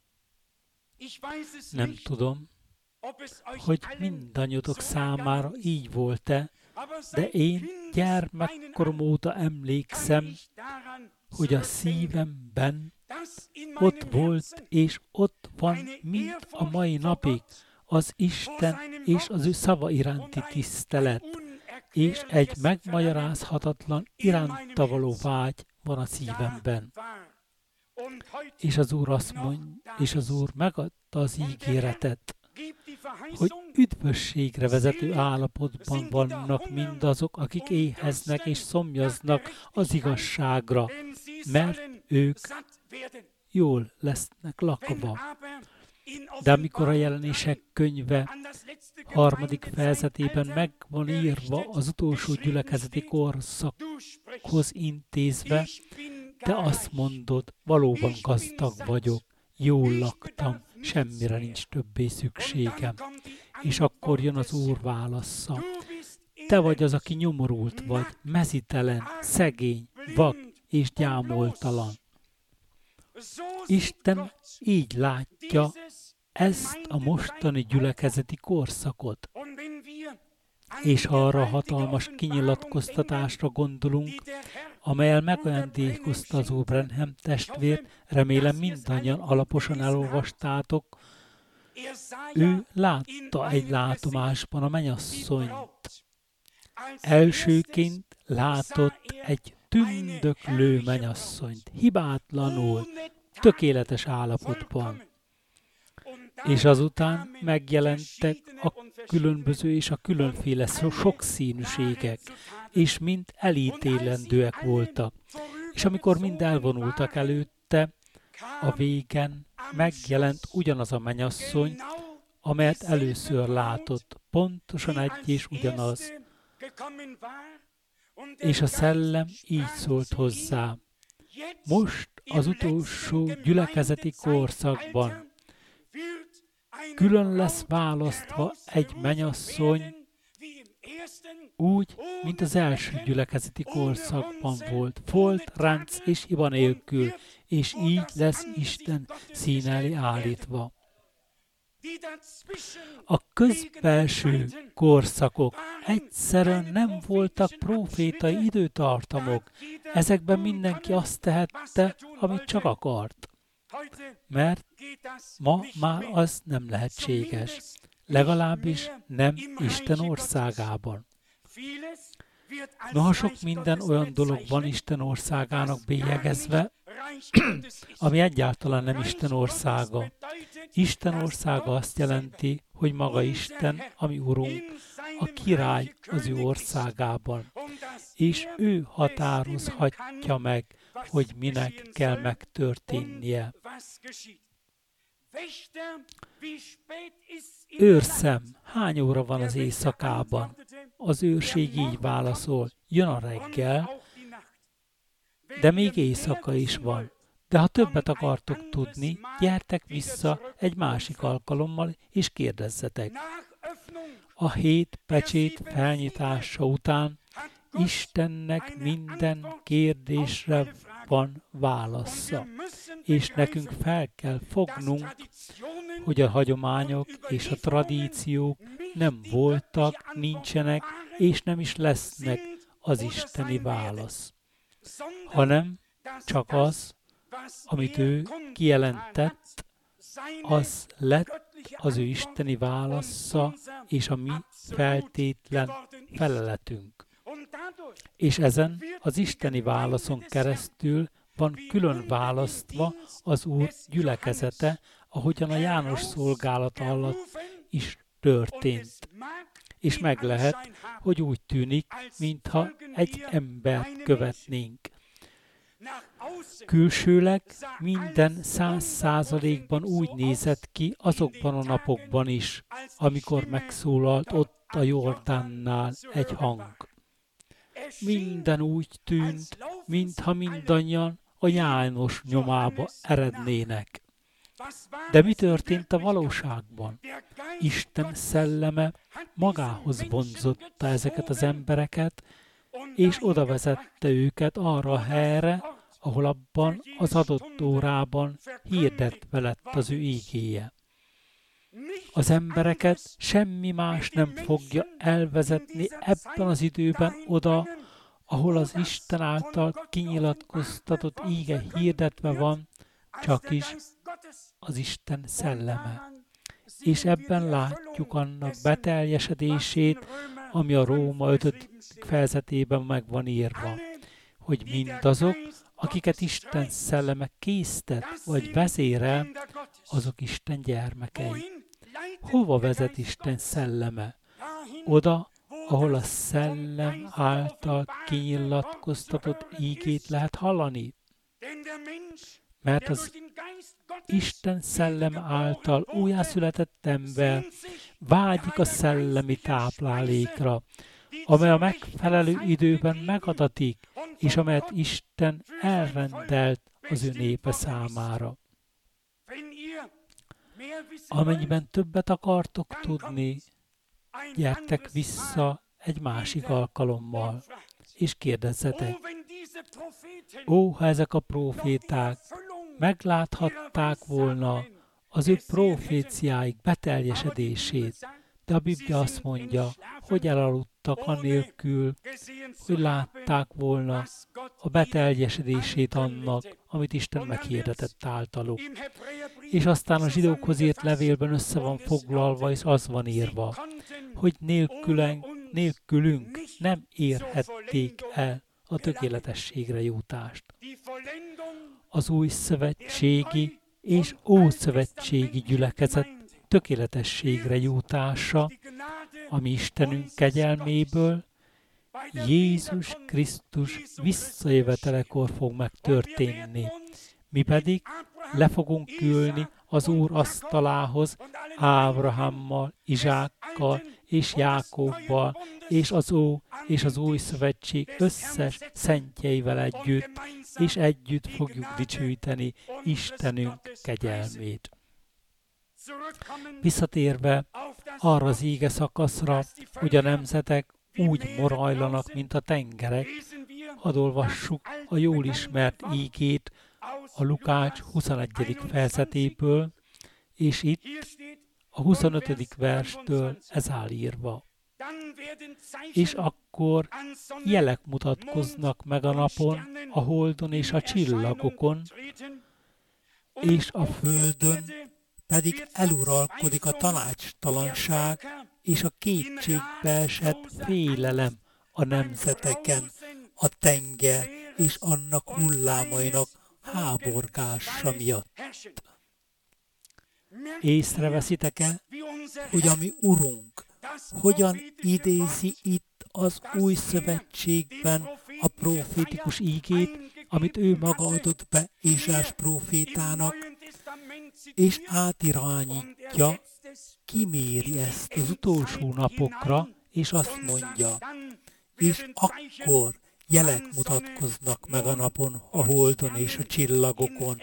Nem tudom, hogy mindannyiutok számára így volt-e, de én gyermekkorom óta emlékszem, hogy a szívemben ott volt, és ott van mind a mai napig az Isten és az ő szava iránti tisztelet, és egy megmagyarázhatatlan iránta való vágy van a szívemben. És az Úr azt mondja, és az Úr megadta az ígéretet, hogy üdvösségre vezető állapotban vannak mindazok, akik éheznek és szomjaznak az igazságra, mert ők jól lesznek lakva. De amikor a Jelenések könyve harmadik fejezetében meg van írva az utolsó gyülekezeti korszakhoz intézve, te azt mondod, valóban gazdag vagyok, jól laktam, semmire nincs többé szükségem. És akkor jön az Úr válasza. Te vagy az, aki nyomorult vagy, mezitelen, szegény, vak és gyámoltalan. Isten így látja ezt a mostani gyülekezeti korszakot. És ha arra a hatalmas kinyilatkoztatásra gondolunk, amelyel megajándékozta az Úr Branham testvért, remélem mindannyian alaposan elolvastátok, ő látta egy látomásban a mennyasszonyt. Elsőként látott egy tündöklő mennyasszonyt, hibátlanul, tökéletes állapotban. És azután megjelentek a különböző és a különféle sokszínűségek, és mind elítélendőek voltak. És amikor mind elvonultak előtte, a végen megjelent ugyanaz a mennyasszony, amelyet először látott, pontosan egy és ugyanaz. És a szellem így szólt hozzá. Most az utolsó gyülekezeti korszakban külön lesz választva egy mennyasszony, úgy, mint az első gyülekezeti korszakban volt, folt, ránc és hiba nélkül, és így lesz Isten szín elé állítva. A közbelső korszakok egyszerűen nem voltak prófétai időtartamok. Ezekben mindenki azt tehette, amit csak akart. Mert ma már az nem lehetséges. Legalábbis nem Isten országában. Noha sok minden olyan dolog van Isten országának bélyegezve, ami egyáltalán nem Isten országa. Isten országa azt jelenti, hogy maga Isten, ami Urunk, a király az ő országában, és ő határozhatja meg, hogy minek kell megtörténnie. Őrszem, hány óra van az éjszakában? Az őrség így válaszol, jön a reggel, de még éjszaka is van. De ha többet akartok tudni, gyertek vissza egy másik alkalommal, és kérdezzetek. A hét pecsét felnyitása után Istennek minden kérdésre van válasza, és nekünk fel kell fognunk, hogy a hagyományok és a tradíciók nem voltak, nincsenek, és nem is lesznek az isteni válasz, hanem csak az, amit ő kijelentett, az lett az ő isteni válasza és a mi feltétlen feleletünk. És ezen az isteni válaszon keresztül van külön választva az Úr gyülekezete, ahogyan a János szolgálata alatt is történt. És meg lehet, hogy úgy tűnik, mintha egy embert követnénk. Külsőleg minden száz százalékban úgy nézett ki azokban a napokban is, amikor megszólalt ott a Jordánnál egy hang. Minden úgy tűnt, mintha mindannyian a János nyomába erednének. De mi történt a valóságban? Isten szelleme magához vonzotta ezeket az embereket, és oda vezette őket arra a helyre, ahol abban az adott órában hirdetve lett az ő ígéje. Az embereket semmi más nem fogja elvezetni ebben az időben oda, ahol az Isten által kinyilatkoztatott íge hirdetve van, csak is az Isten szelleme. És ebben látjuk annak beteljesedését, ami a Róma ötödik fejezetében meg van írva, hogy mindazok, akiket Isten szelleme késztet vagy vezérel, azok Isten gyermekei. Hova vezet Isten szelleme? Oda, ahol a szellem által kinyilatkoztatott ígét lehet hallani. Mert az Isten szellem által újjászületett ember vágyik a szellemi táplálékra, amely a megfelelő időben megadatik, és amelyet Isten elrendelt az ő népe számára. Amennyiben többet akartok tudni, gyertek vissza egy másik alkalommal, és kérdezzetek, ó, ha ezek a próféták megláthatták volna az ő proféciáik beteljesedését, de a Biblia azt mondja, hogy elaludtak anélkül, hogy látták volna a beteljesedését annak, amit Isten meghirdetett általuk. És aztán a zsidókhoz írt levélben össze van foglalva, és az van írva, hogy nélkülünk, nélkülünk nem érhették el a tökéletességre jutást. Az új szövetségi és ószövetségi gyülekezet tökéletességre jutása, ami Istenünk kegyelméből Jézus Krisztus visszajövetelekor fog megtörténni. Mi pedig le fogunk ülni az Úr asztalához Ábrahámmal, Izsákkal és Jákobbal, és az Ó és az Új Szövetség összes szentjeivel együtt, és együtt fogjuk dicsőíteni Istenünk kegyelmét. Visszatérve arra az íge szakaszra, hogy a nemzetek úgy morajlanak, mint a tengerek, hadd olvassuk a jól ismert ígét a Lukács huszonegyedik fejezetéből, és itt a huszonötödik verstől ez áll írva. És akkor jelek mutatkoznak meg a napon, a holdon és a csillagokon, és a földön pedig eluralkodik a tanácstalanság és a kétségbe esett félelem a nemzeteken, a tenger és annak hullámainak háborgása miatt. Észreveszitek-e, hogy a mi Urunk hogyan idézi itt az új szövetségben a profétikus ígét, amit ő maga adott be Ézsás prófétának, és átirányítja, kiméri ezt az utolsó napokra, és azt mondja, és akkor jelek mutatkoznak meg a napon, a holdon és a csillagokon,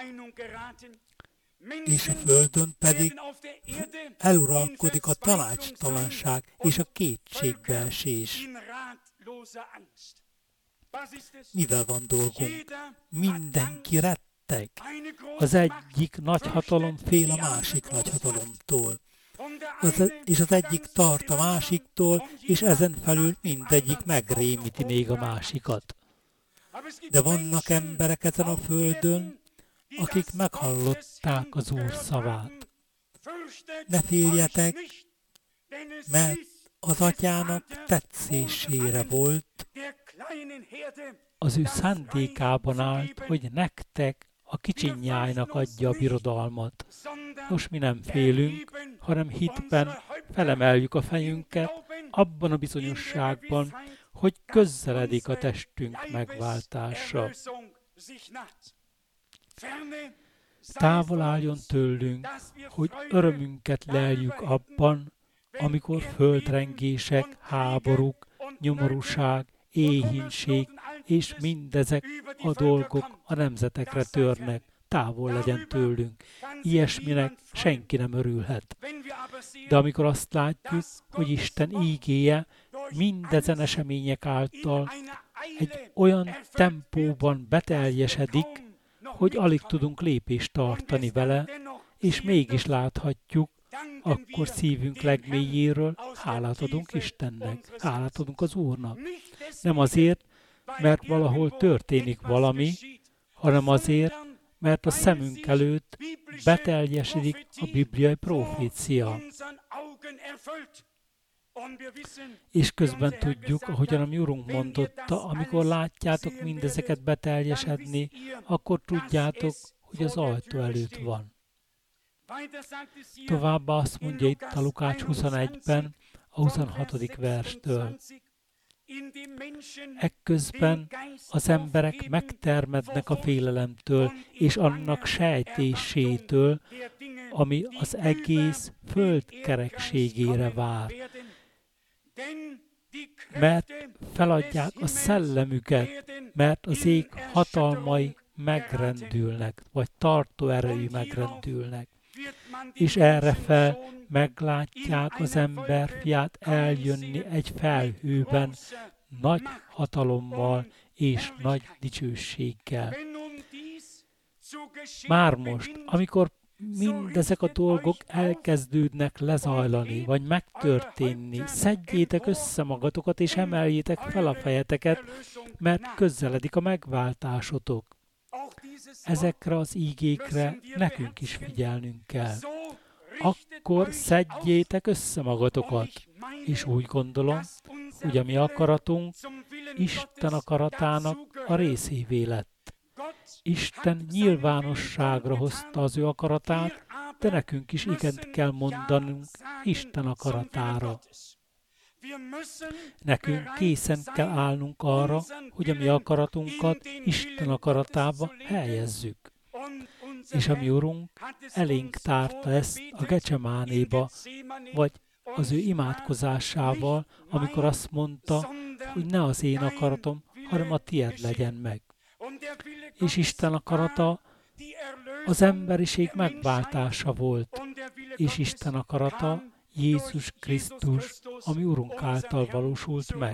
és a földön pedig eluralkodik a tanácstalanság és a kétségbeesés. Mivel van dolgunk? Mindenki retteg. Az egyik nagyhatalom fél a másik nagyhatalomtól. Az, és az egyik tart a másiktól, és ezen felül mindegyik megrémíti még a másikat. De vannak emberek ezen a földön, akik meghallották az Úr szavát. Ne féljetek, mert az atyának tetszésére volt, az ő szándékában állt, hogy nektek, a kicsinyájnak adja a birodalmat. Most mi nem félünk, hanem hitben felemeljük a fejünket abban a bizonyosságban, hogy közeledik a testünk megváltása. Távol álljon tőlünk, hogy örömünket leljük abban, amikor földrengések, háborúk, nyomorúság, éhínség és mindezek a dolgok a nemzetekre törnek, távol legyen tőlünk. Ilyesminek senki nem örülhet. De amikor azt látjuk, hogy Isten ígéje mindezen események által egy olyan tempóban beteljesedik, hogy alig tudunk lépést tartani vele, és mégis láthatjuk, akkor szívünk legmélyéről hálát adunk Istennek, hálát adunk az Úrnak. Nem azért, mert valahol történik valami, hanem azért, mert a szemünk előtt beteljesedik a bibliai profécia. És közben tudjuk, ahogyan a mi Urunk mondotta, amikor látjátok mindezeket beteljesedni, akkor tudjátok, hogy az ajtó előtt van. Továbbá azt mondja itt a Lukács huszonegyben, a huszonhatodik verstől. Ekközben az emberek megtermednek a félelemtől és annak sejtésétől, ami az egész föld kerekségére vár. Mert feladják a szellemüket, mert az ég hatalmai megrendülnek, vagy tartó erejű megrendülnek. És erre fel meglátják az ember fiát eljönni egy felhőben, nagy hatalommal és nagy dicsőséggel. Már most, amikor mindezek a dolgok elkezdődnek lezajlani, vagy megtörténni, szedjétek össze magatokat, és emeljétek fel a fejeteket, mert közeledik a megváltásotok. Ezekre az ígékre nekünk is figyelnünk kell. Akkor szedjétek össze magatokat, és úgy gondolom, hogy a mi akaratunk Isten akaratának a részévé lett. Isten nyilvánosságra hozta az ő akaratát, de nekünk is igent kell mondanunk Isten akaratára. Nekünk készen kell állnunk arra, hogy a mi akaratunkat Isten akaratába helyezzük. És a mi Urunk elénk tárta ezt a Gecsemánéba, vagy az ő imádkozásával, amikor azt mondta, hogy ne az én akaratom, hanem a tied legyen meg. És Isten akarata az emberiség megváltása volt, és Isten akarata Jézus Krisztus, ami Urunk által valósult meg.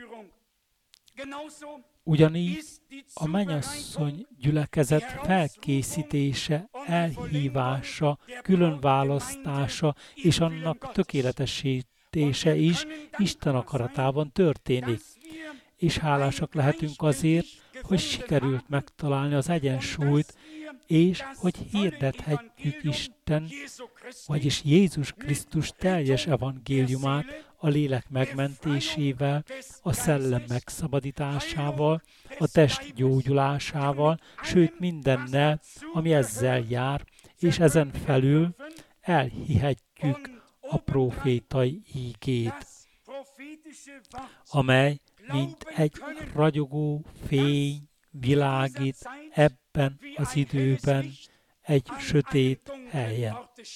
Ugyanígy a mennyasszony gyülekezet felkészítése, elhívása, különválasztása és annak tökéletesítése is Isten akaratában történik. És hálásak lehetünk azért, hogy sikerült megtalálni az egyensúlyt, és hogy hirdethetjük Isten, vagyis Jézus Krisztus teljes evangéliumát a lélek megmentésével, a szellem megszabadításával, a test gyógyulásával, sőt mindennel, ami ezzel jár, és ezen felül elhihetjük a prófétai ígét, amely mint egy ragyogó fény világít ebben az időben egy sötét helyen.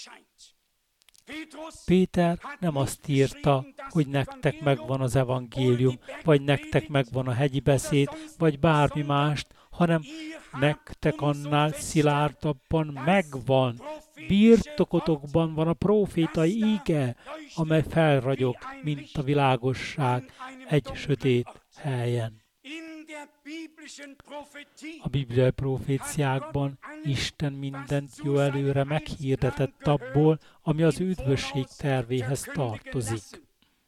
Péter nem azt írta, hogy nektek megvan az evangélium, vagy nektek megvan a hegyi beszéd, vagy bármi mást, hanem nektek annál szilárdabban megvan. Birtokotokban van a prófétai íge, amely felragyog, mint a világosság egy sötét helyen. A bibliai proféciákban Isten mindent jó előre meghirdetett abból, ami az üdvösség tervéhez tartozik.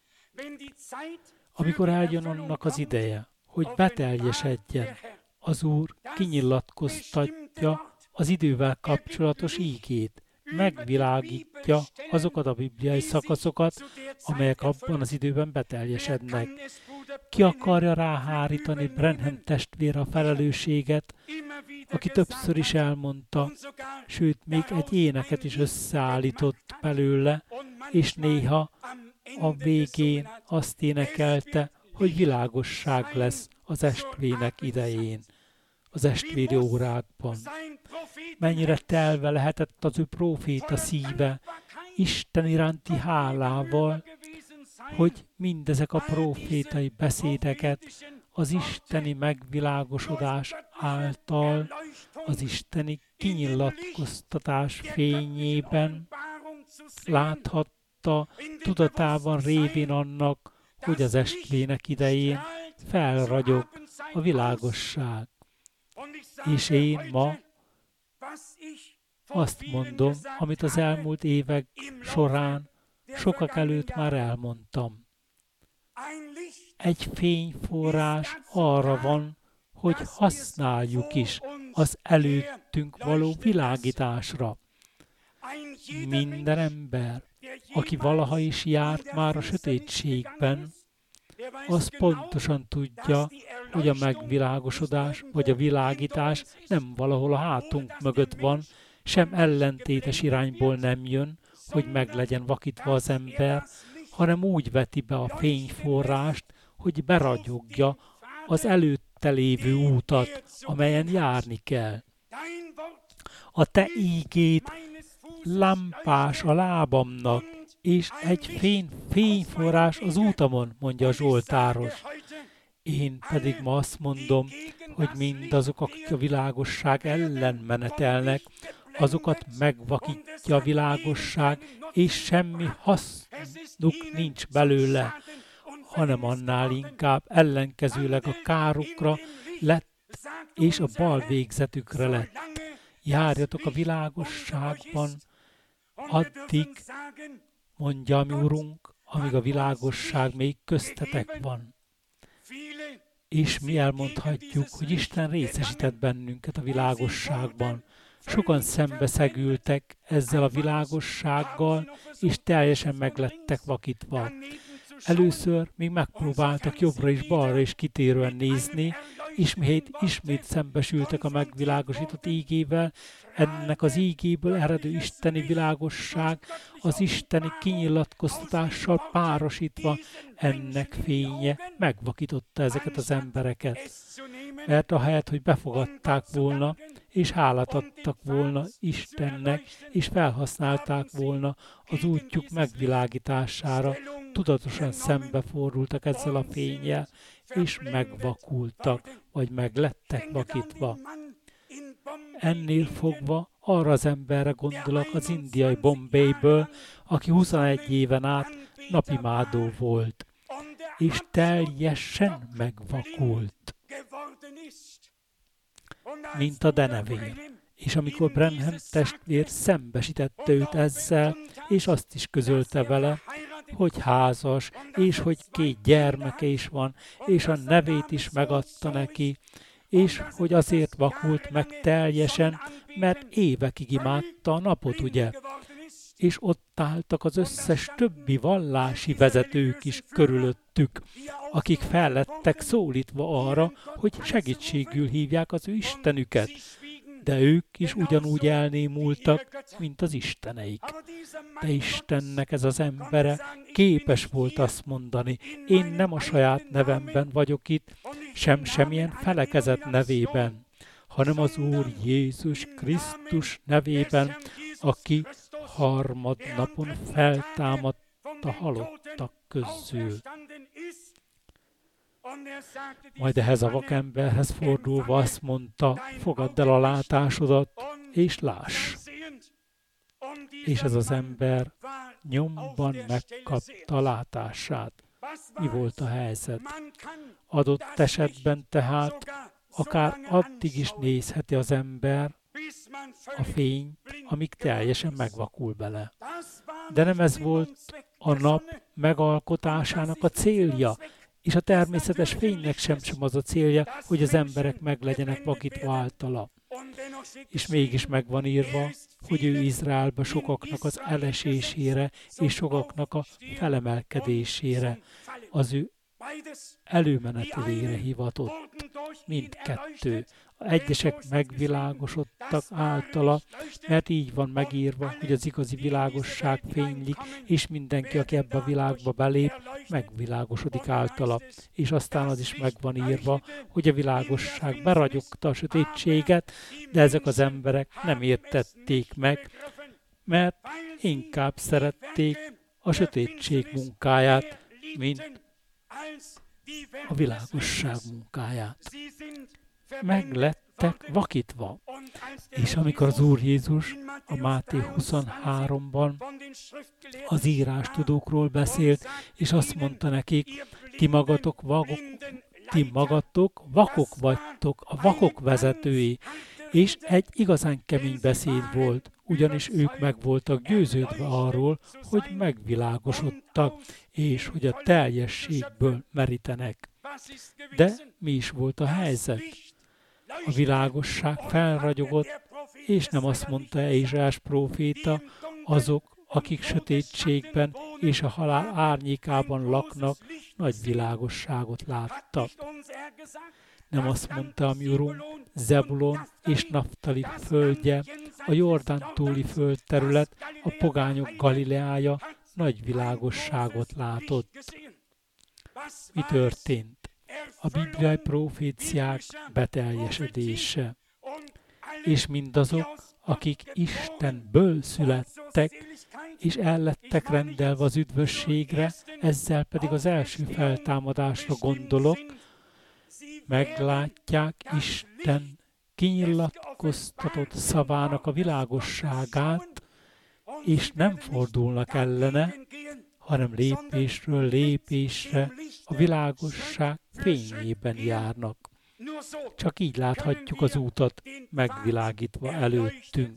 Amikor eljön annak az ideje, hogy beteljesedjen, az Úr kinyilatkoztatja az idővel kapcsolatos ígét, megvilágítja azokat a bibliai szakaszokat, amelyek abban az időben beteljesednek. Ki akarja ráhárítani Branham testvére a felelősséget, aki többször is elmondta, sőt, még egy éneket is összeállított belőle, és néha a végén azt énekelte, hogy világosság lesz az estvének idején, az estvéri órákban. Mennyire telve lehetett az ő próféta szíve Isten iránti hálával, hogy mindezek a prófétai beszédeket az isteni megvilágosodás által, az isteni kinyilatkoztatás fényében láthatta, tudatában révén annak, hogy az estvének idején felragyog a világosság. És én ma azt mondom, amit az elmúlt évek során sokak előtt már elmondtam. Egy fényforrás arra van, hogy használjuk is az előttünk való világításra. Minden ember, aki valaha is járt már a sötétségben, az pontosan tudja, hogy a megvilágosodás vagy a világítás nem valahol a hátunk mögött van, sem ellentétes irányból nem jön, hogy meg legyen vakítva az ember, hanem úgy veti be a fényforrást, hogy beragyogja az előtte lévő útat, amelyen járni kell. A te ígéd lámpás a lábamnak, és egy fény, fényforrás az útamon, mondja a Zsoltáros. Én pedig ma azt mondom, hogy mindazok, akik a világosság ellen menetelnek, azokat megvakítja a világosság, és semmi hasznuk nincs belőle, hanem annál inkább ellenkezőleg a kárukra lett, és a bal végzetükre lett. Járjatok a világosságban, addig, mondja a mi Urunk, amíg a világosság még köztetek van. És mi elmondhatjuk, hogy Isten részesített bennünket a világosságban. Sokan szembeszegültek ezzel a világossággal, és teljesen meglettek vakítva. Először még megpróbáltak jobbra és balra is kitérően nézni, ismét, ismét szembesültek a megvilágosított ígével, ennek az ígéből eredő isteni világosság az isteni kinyilatkoztatással párosítva, ennek fénye megvakította ezeket az embereket. Mert ahelyett, hogy befogadták volna, és hálát adtak volna Istennek, és felhasználták volna az útjuk megvilágítására, tudatosan szembefordultak ezzel a fénnyel, és megvakultak, vagy meglettek vakítva. Ennél fogva arra az emberre gondolok az indiai Bombayből, aki huszonegy éven át napimádó volt, és teljesen megvakult, mint a denevér. És amikor Branham testvér szembesítette őt ezzel, és azt is közölte vele, hogy házas, és hogy két gyermeke is van, és a nevét is megadta neki, és hogy azért vakult meg teljesen, mert évekig imádta a napot, ugye? És ott álltak az összes többi vallási vezetők is körülöttük, akik fellettek szólítva arra, hogy segítségül hívják az ő istenüket, de ők is ugyanúgy elnémultak, mint az isteneik. De Istennek ez az embere képes volt azt mondani, én nem a saját nevemben vagyok itt, sem semmilyen felekezet nevében, hanem az Úr Jézus Krisztus nevében, aki harmadnapon feltámadt a halottak közül. Majd ehhez a vakemberhez fordulva azt mondta, fogadd el a látásodat, és láss. És ez az ember nyomban megkapta a látását. Mi volt a helyzet? Adott esetben tehát akár addig is nézheti az ember a fényt, amíg teljesen megvakul bele. De nem ez volt a nap megalkotásának a célja, és a természetes fénynek sem sem az a célja, hogy az emberek meg legyenek vakítva általa. És mégis meg van írva, hogy ő Izraelbe sokaknak az elesésére és sokaknak a felemelkedésére, az ő előmenetelére hivatott. Mindkettő. Egyesek megvilágosodtak általa, mert így van megírva, hogy az igazi világosság fénylik, és mindenki, aki ebbe a világba belép, megvilágosodik általa. És aztán az is meg van írva, hogy a világosság beragyogta a sötétséget, de ezek az emberek nem értették meg, mert inkább szerették a sötétség munkáját, mint a világosság munkáját. Meg lettek vakítva. És amikor az Úr Jézus a Máté huszonháromban az írástudókról beszélt, és azt mondta nekik, ti magatok vakok, ti magatok vakok vagytok, a vakok vezetői, és egy igazán kemény beszéd volt, ugyanis ők meg voltak győződve arról, hogy megvilágosodtak, és hogy a teljességből merítenek. De mi is volt a helyzet? A világosság felragyogott, és nem azt mondta Ézsaiás próféta, azok, akik sötétségben és a halál árnyékában laknak, nagy világosságot láttak. Nem azt mondta a mi Urunk, Zebulon és Naftali földje, a Jordán túli földterület, a pogányok Galileája nagy világosságot látott. Mi történt? A bibliai proféciák beteljesedése. És mindazok, akik Istenből születtek, és el lettek rendelve az üdvösségre, ezzel pedig az első feltámadásra gondolok, meglátják Isten kinyilatkoztatott szavának a világosságát, és nem fordulnak ellene, hanem lépésről lépésre a világosság fényében járnak. Csak így láthatjuk az útat megvilágítva előttünk.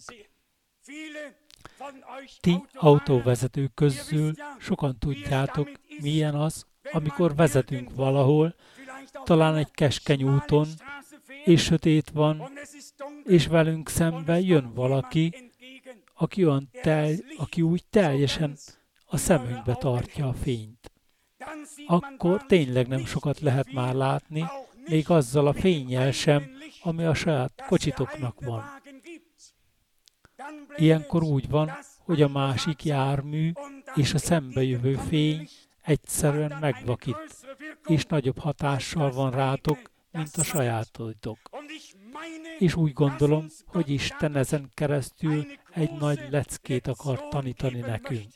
Ti autóvezetők közül sokan tudjátok, milyen az, amikor vezetünk valahol, talán egy keskeny úton, és sötét van, és velünk szemben jön valaki, aki, olyan tel, aki úgy teljesen a szemünkbe tartja a fényt. Akkor tényleg nem sokat lehet már látni, még azzal a fénnyel sem, ami a saját kocsitoknak van. Ilyenkor úgy van, hogy a másik jármű és a szembejövő fény egyszerűen megvakít, és nagyobb hatással van rátok, mint a sajátotok. És úgy gondolom, hogy Isten ezen keresztül egy nagy leckét akar tanítani nekünk.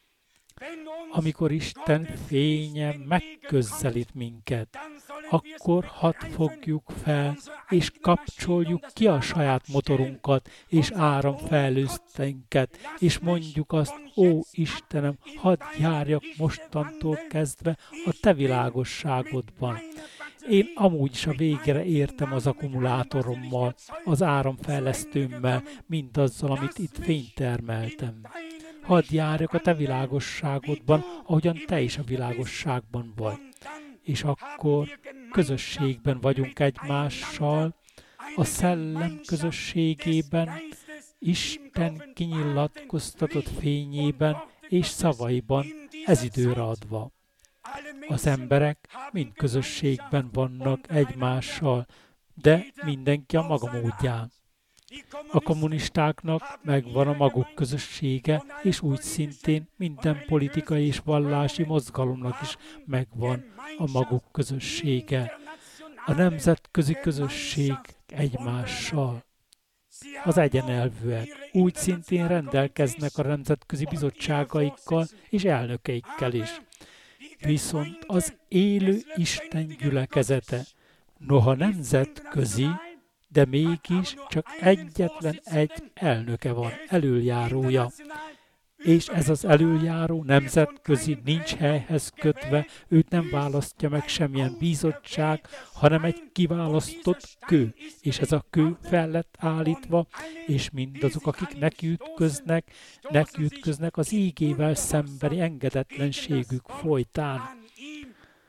Amikor Isten fénye megközelít minket, akkor hadd fogjuk fel, és kapcsoljuk ki a saját motorunkat, és áramfejlesztőnket, és mondjuk azt, ó Istenem, hadd járjak mostantól kezdve a Te világosságodban. Én amúgy is a végére értem az akkumulátorommal, az áramfejlesztőmmel, mindazzal, amit itt fénytermeltem. Hadd járjak a Te világosságodban, ahogyan Te is a világosságban vagy. És akkor közösségben vagyunk egymással, a szellem közösségében, Isten kinyilatkoztatott fényében és szavaiban ez időre adva. Az emberek mind közösségben vannak egymással, de mindenki a maga módján. A kommunistáknak megvan a maguk közössége, és úgy szintén minden politikai és vallási mozgalomnak is megvan a maguk közössége. A nemzetközi közösség egymással. Az egyenelvűek úgy szintén rendelkeznek a nemzetközi bizottságaikkal és elnökeikkel is. Viszont az élő Isten gyülekezete, noha nemzetközi, de mégis csak egyetlen egy elnöke van, elöljárója. És ez az elöljáró nemzetközi, nincs helyhez kötve, őt nem választja meg semmilyen bizottság, hanem egy kiválasztott kő. És ez a kő fel lett állítva, és mindazok, akik nekiütköznek, nekiütköznek az ígével szembeni engedetlenségük folytán.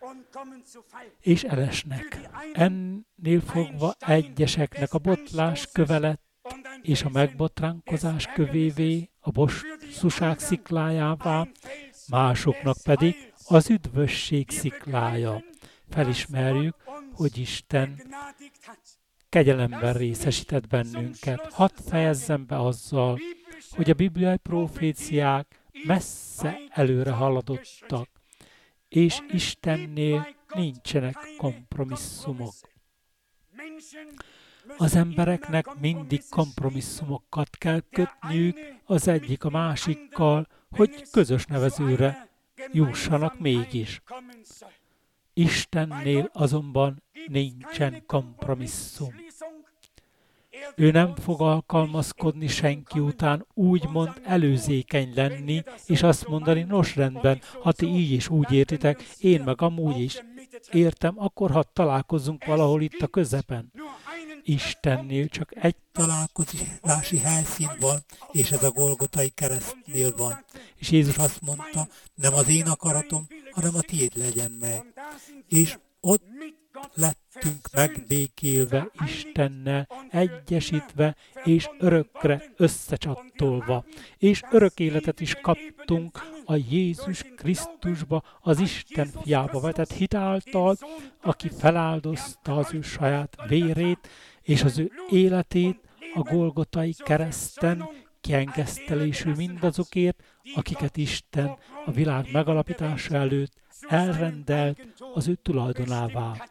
és elesnek. Ennél fogva egyeseknek a botlás köve lett, és a megbotránkozás kövévé, a bosszúság sziklájává, másoknak pedig az üdvösség sziklája. Felismerjük, hogy Isten kegyelemben részesített bennünket. Hadd fejezzem be azzal, hogy a bibliai proféciák messze előre haladottak, és Istennél nincsenek kompromisszumok. Az embereknek mindig kompromisszumokat kell kötniük az egyik a másikkal, hogy közös nevezőre jussanak mégis. Istennél azonban nincsen kompromisszum. Ő nem fog alkalmazkodni senki után, úgymond előzékeny lenni, és azt mondani, nos rendben, ha ti így is úgy értitek, én meg amúgy is értem, akkor hadd találkozzunk valahol itt a közepen. Istennél csak egy találkozási helyszín van, és ez a Golgotai keresztnél van. És Jézus azt mondta, nem az én akaratom, hanem a tiéd legyen meg. És ott lettünk megbékélve Istennel, egyesítve és örökre összecsattolva. És örök életet is kaptunk a Jézus Krisztusba, az Isten fiába vetett hit által, aki feláldozta az ő saját vérét és az ő életét a Golgotai kereszten, kiengesztelésű mindazokért, akiket Isten a világ megalapítása előtt elrendelt az ő tulajdonává.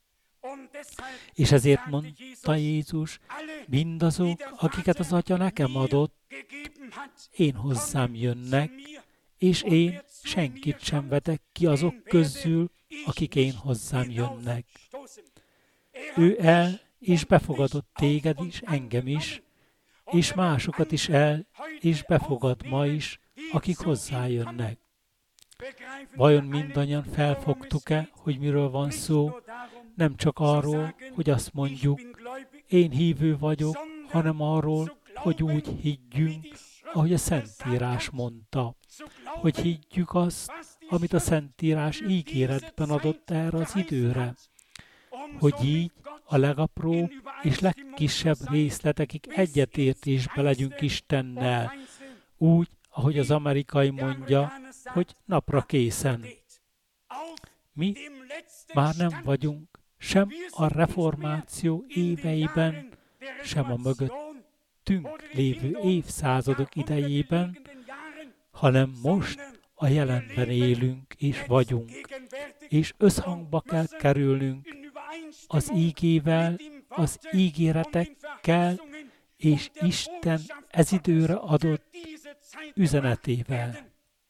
És ezért mondta Jézus, mindazok, akiket az Atya nekem adott, én hozzám jönnek, és én senkit sem vetek ki azok közül, akik én hozzám jönnek. Ő el és befogadott téged is, engem is, és másokat is el és befogad ma is, akik hozzájönnek. Vajon mindannyian felfogtuk-e, hogy miről van szó? Nem csak arról, hogy azt mondjuk, én hívő vagyok, hanem arról, hogy úgy higgyünk, ahogy a Szentírás mondta. Hogy higgyük azt, amit a Szentírás ígéretben adott erre az időre. Hogy így a legapróbb és legkisebb részletekig egyetértésbe legyünk Istennel. Úgy, ahogy az amerikai mondja, hogy napra készen. Mi már nem vagyunk sem a reformáció éveiben, sem a mögöttünk lévő évszázadok idejében, hanem most a jelenben élünk és vagyunk, és összhangba kell kerülnünk az ígével, az ígéretekkel, és Isten ez időre adott üzenetével.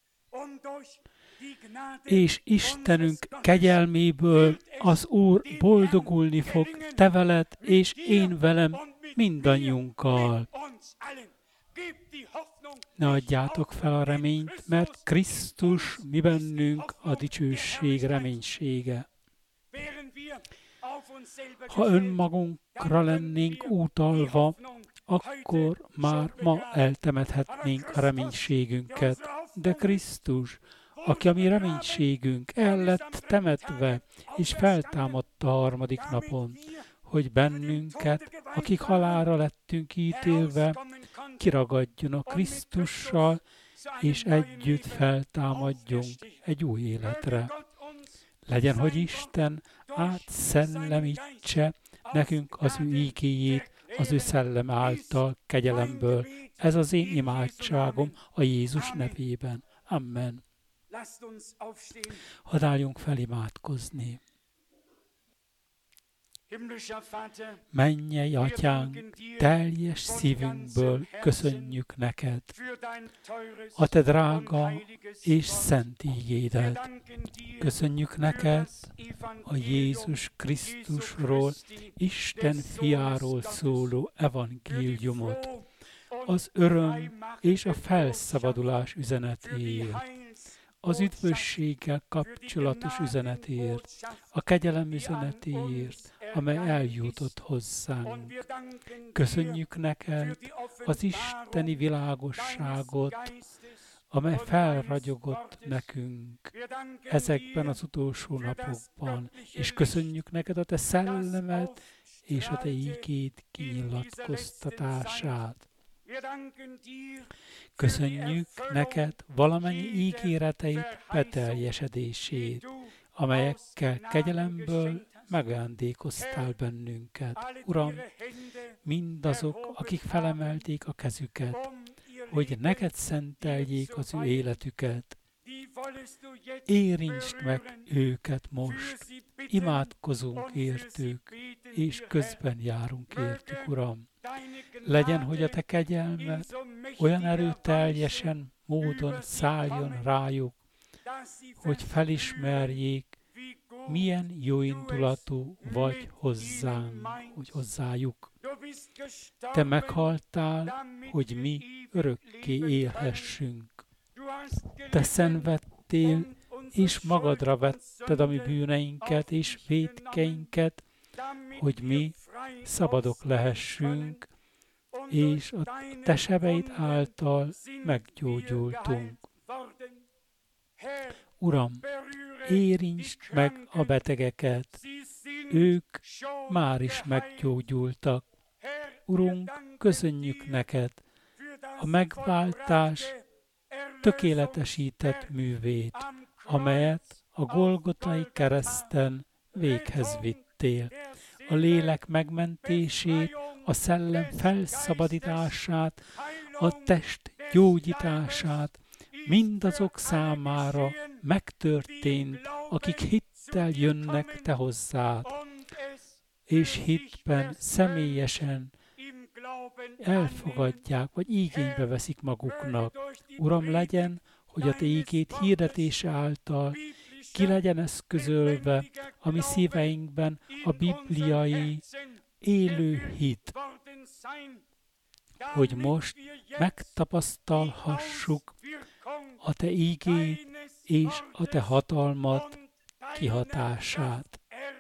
És Istenünk kegyelméből az Úr boldogulni fog te veled, és én velem mindannyiunkkal. Ne adjátok fel a reményt, mert Krisztus mi bennünk a dicsőség reménysége. Ha önmagunkra lennénk utalva, akkor már ma eltemethetnénk a reménységünket. De Krisztus, aki a mi reménységünk, el lett temetve, és feltámadta a harmadik napon, hogy bennünket, akik halálra lettünk ítélve, kiragadjon a Krisztussal, és együtt feltámadjunk egy új életre. Legyen, hogy Isten átszellemítse nekünk az ő ígéjét, az ő szellem által kegyelemből. Ez az én imádságom a Jézus nevében. Amen. Hadd álljunk fel imádkozni. Mennyei Atyánk, teljes szívünkből köszönjük neked a te drága és szent ígédet. Köszönjük neked a Jézus Krisztusról, Isten fiáról szóló evangéliumot, az öröm és a felszabadulás üzenetéért, az üdvösséggel kapcsolatos üzenetért, a kegyelem üzenetéért, amely eljutott hozzánk. Köszönjük neked az isteni világosságot, amely felragyogott nekünk ezekben az utolsó napokban, és köszönjük neked a te szellemet és a te ígéd kinyilatkoztatását. Köszönjük neked valamennyi ígéreteid beteljesedését, amelyekkel kegyelemből megajándékoztál bennünket. Uram, mindazok, akik felemelték a kezüket, hogy neked szenteljék az ő életüket, érintsd meg őket most, imádkozunk értük, és közben járunk értük, Uram. Legyen, hogy a te kegyelmed olyan erőteljesen módon szálljon rájuk, hogy felismerjék, milyen jóindulatú vagy hozzánk, hogy hozzájuk. Te meghaltál, hogy mi örökké élhessünk. Te szenvedtél, és magadra vetted a mi bűneinket és vétkeinket, hogy mi szabadok lehessünk, és a te sebeid által meggyógyultunk. Uram, érintsd meg a betegeket, ők már is meggyógyultak. Urunk, köszönjük neked a megváltás tökéletesített művét, amelyet a Golgotai kereszten véghez vittél. A lélek megmentését, a szellem felszabadítását, a test gyógyítását mindazok számára megtörtént, akik hittel jönnek te hozzád, és hitben személyesen elfogadják, vagy igénybe veszik maguknak. Uram, legyen, hogy a te ígéd hirdetése által ki legyen eszközölve a mi szíveinkben a bibliai élő hit, hogy most megtapasztalhassuk a te ígéd és a te hatalmad kihatását.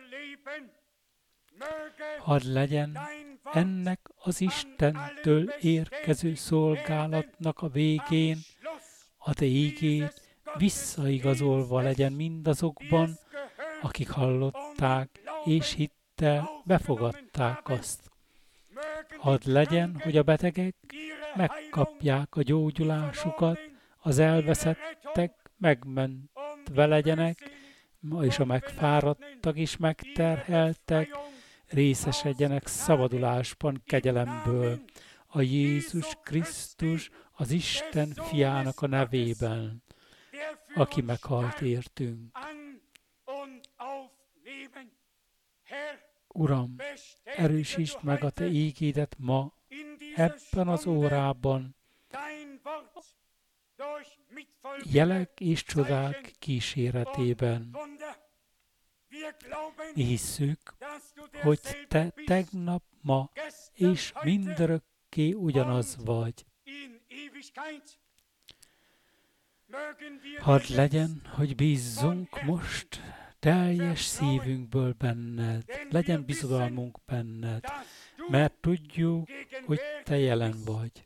Hadd legyen ennek az Istentől érkező szolgálatnak a végén a te ígéd visszaigazolva legyen mindazokban, akik hallották és hittel befogadták azt. Hadd legyen, hogy a betegek megkapják a gyógyulásukat, az elveszettek megmentve legyenek, és a megfáradtak is megterheltek, részesedjenek szabadulásban kegyelemből. A Jézus Krisztus, az Isten fiának a nevében, aki meghalt értünk. Uram, erősítsd meg a te ígédet ma, ebben az órában, jelek és csodák kíséretében. Mi hisszük, hogy te tegnap, ma és mindörökké ugyanaz vagy. Hadd legyen, hogy bízzunk most teljes szívünkből benned, legyen bizodalmunk benned, mert tudjuk, hogy te jelen vagy.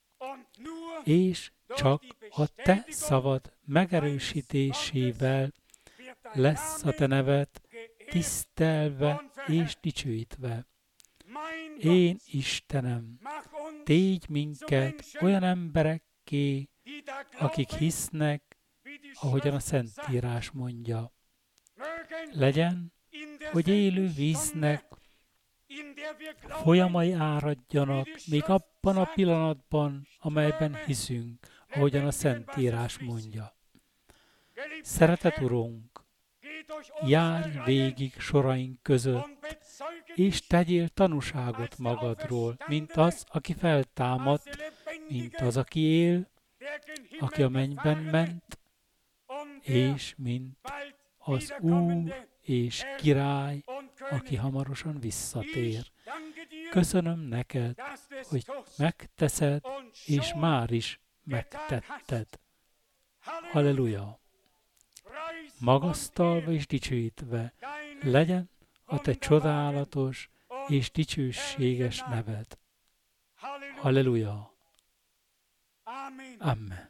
És csak a te szavad megerősítésével lesz a te neved tisztelve és dicsőítve. Én, Istenem, tégy minket olyan emberekké, akik hisznek, ahogyan a Szentírás mondja. Legyen, hogy élő víznek folyamai áradjanak, még abban a pillanatban, amelyben hiszünk, ahogyan a Szentírás mondja. Szeretett Urunk, járj végig soraink között, és tegyél tanúságot magadról, mint az, aki feltámadt, mint az, aki él, aki a mennyben ment, és mint az Úr és Király, aki hamarosan visszatér. Köszönöm neked, hogy megteszed, és már is megtetted. Halleluja! Magasztalva és dicsőítve legyen a te csodálatos és dicsőséges neved. Halleluja! Amen.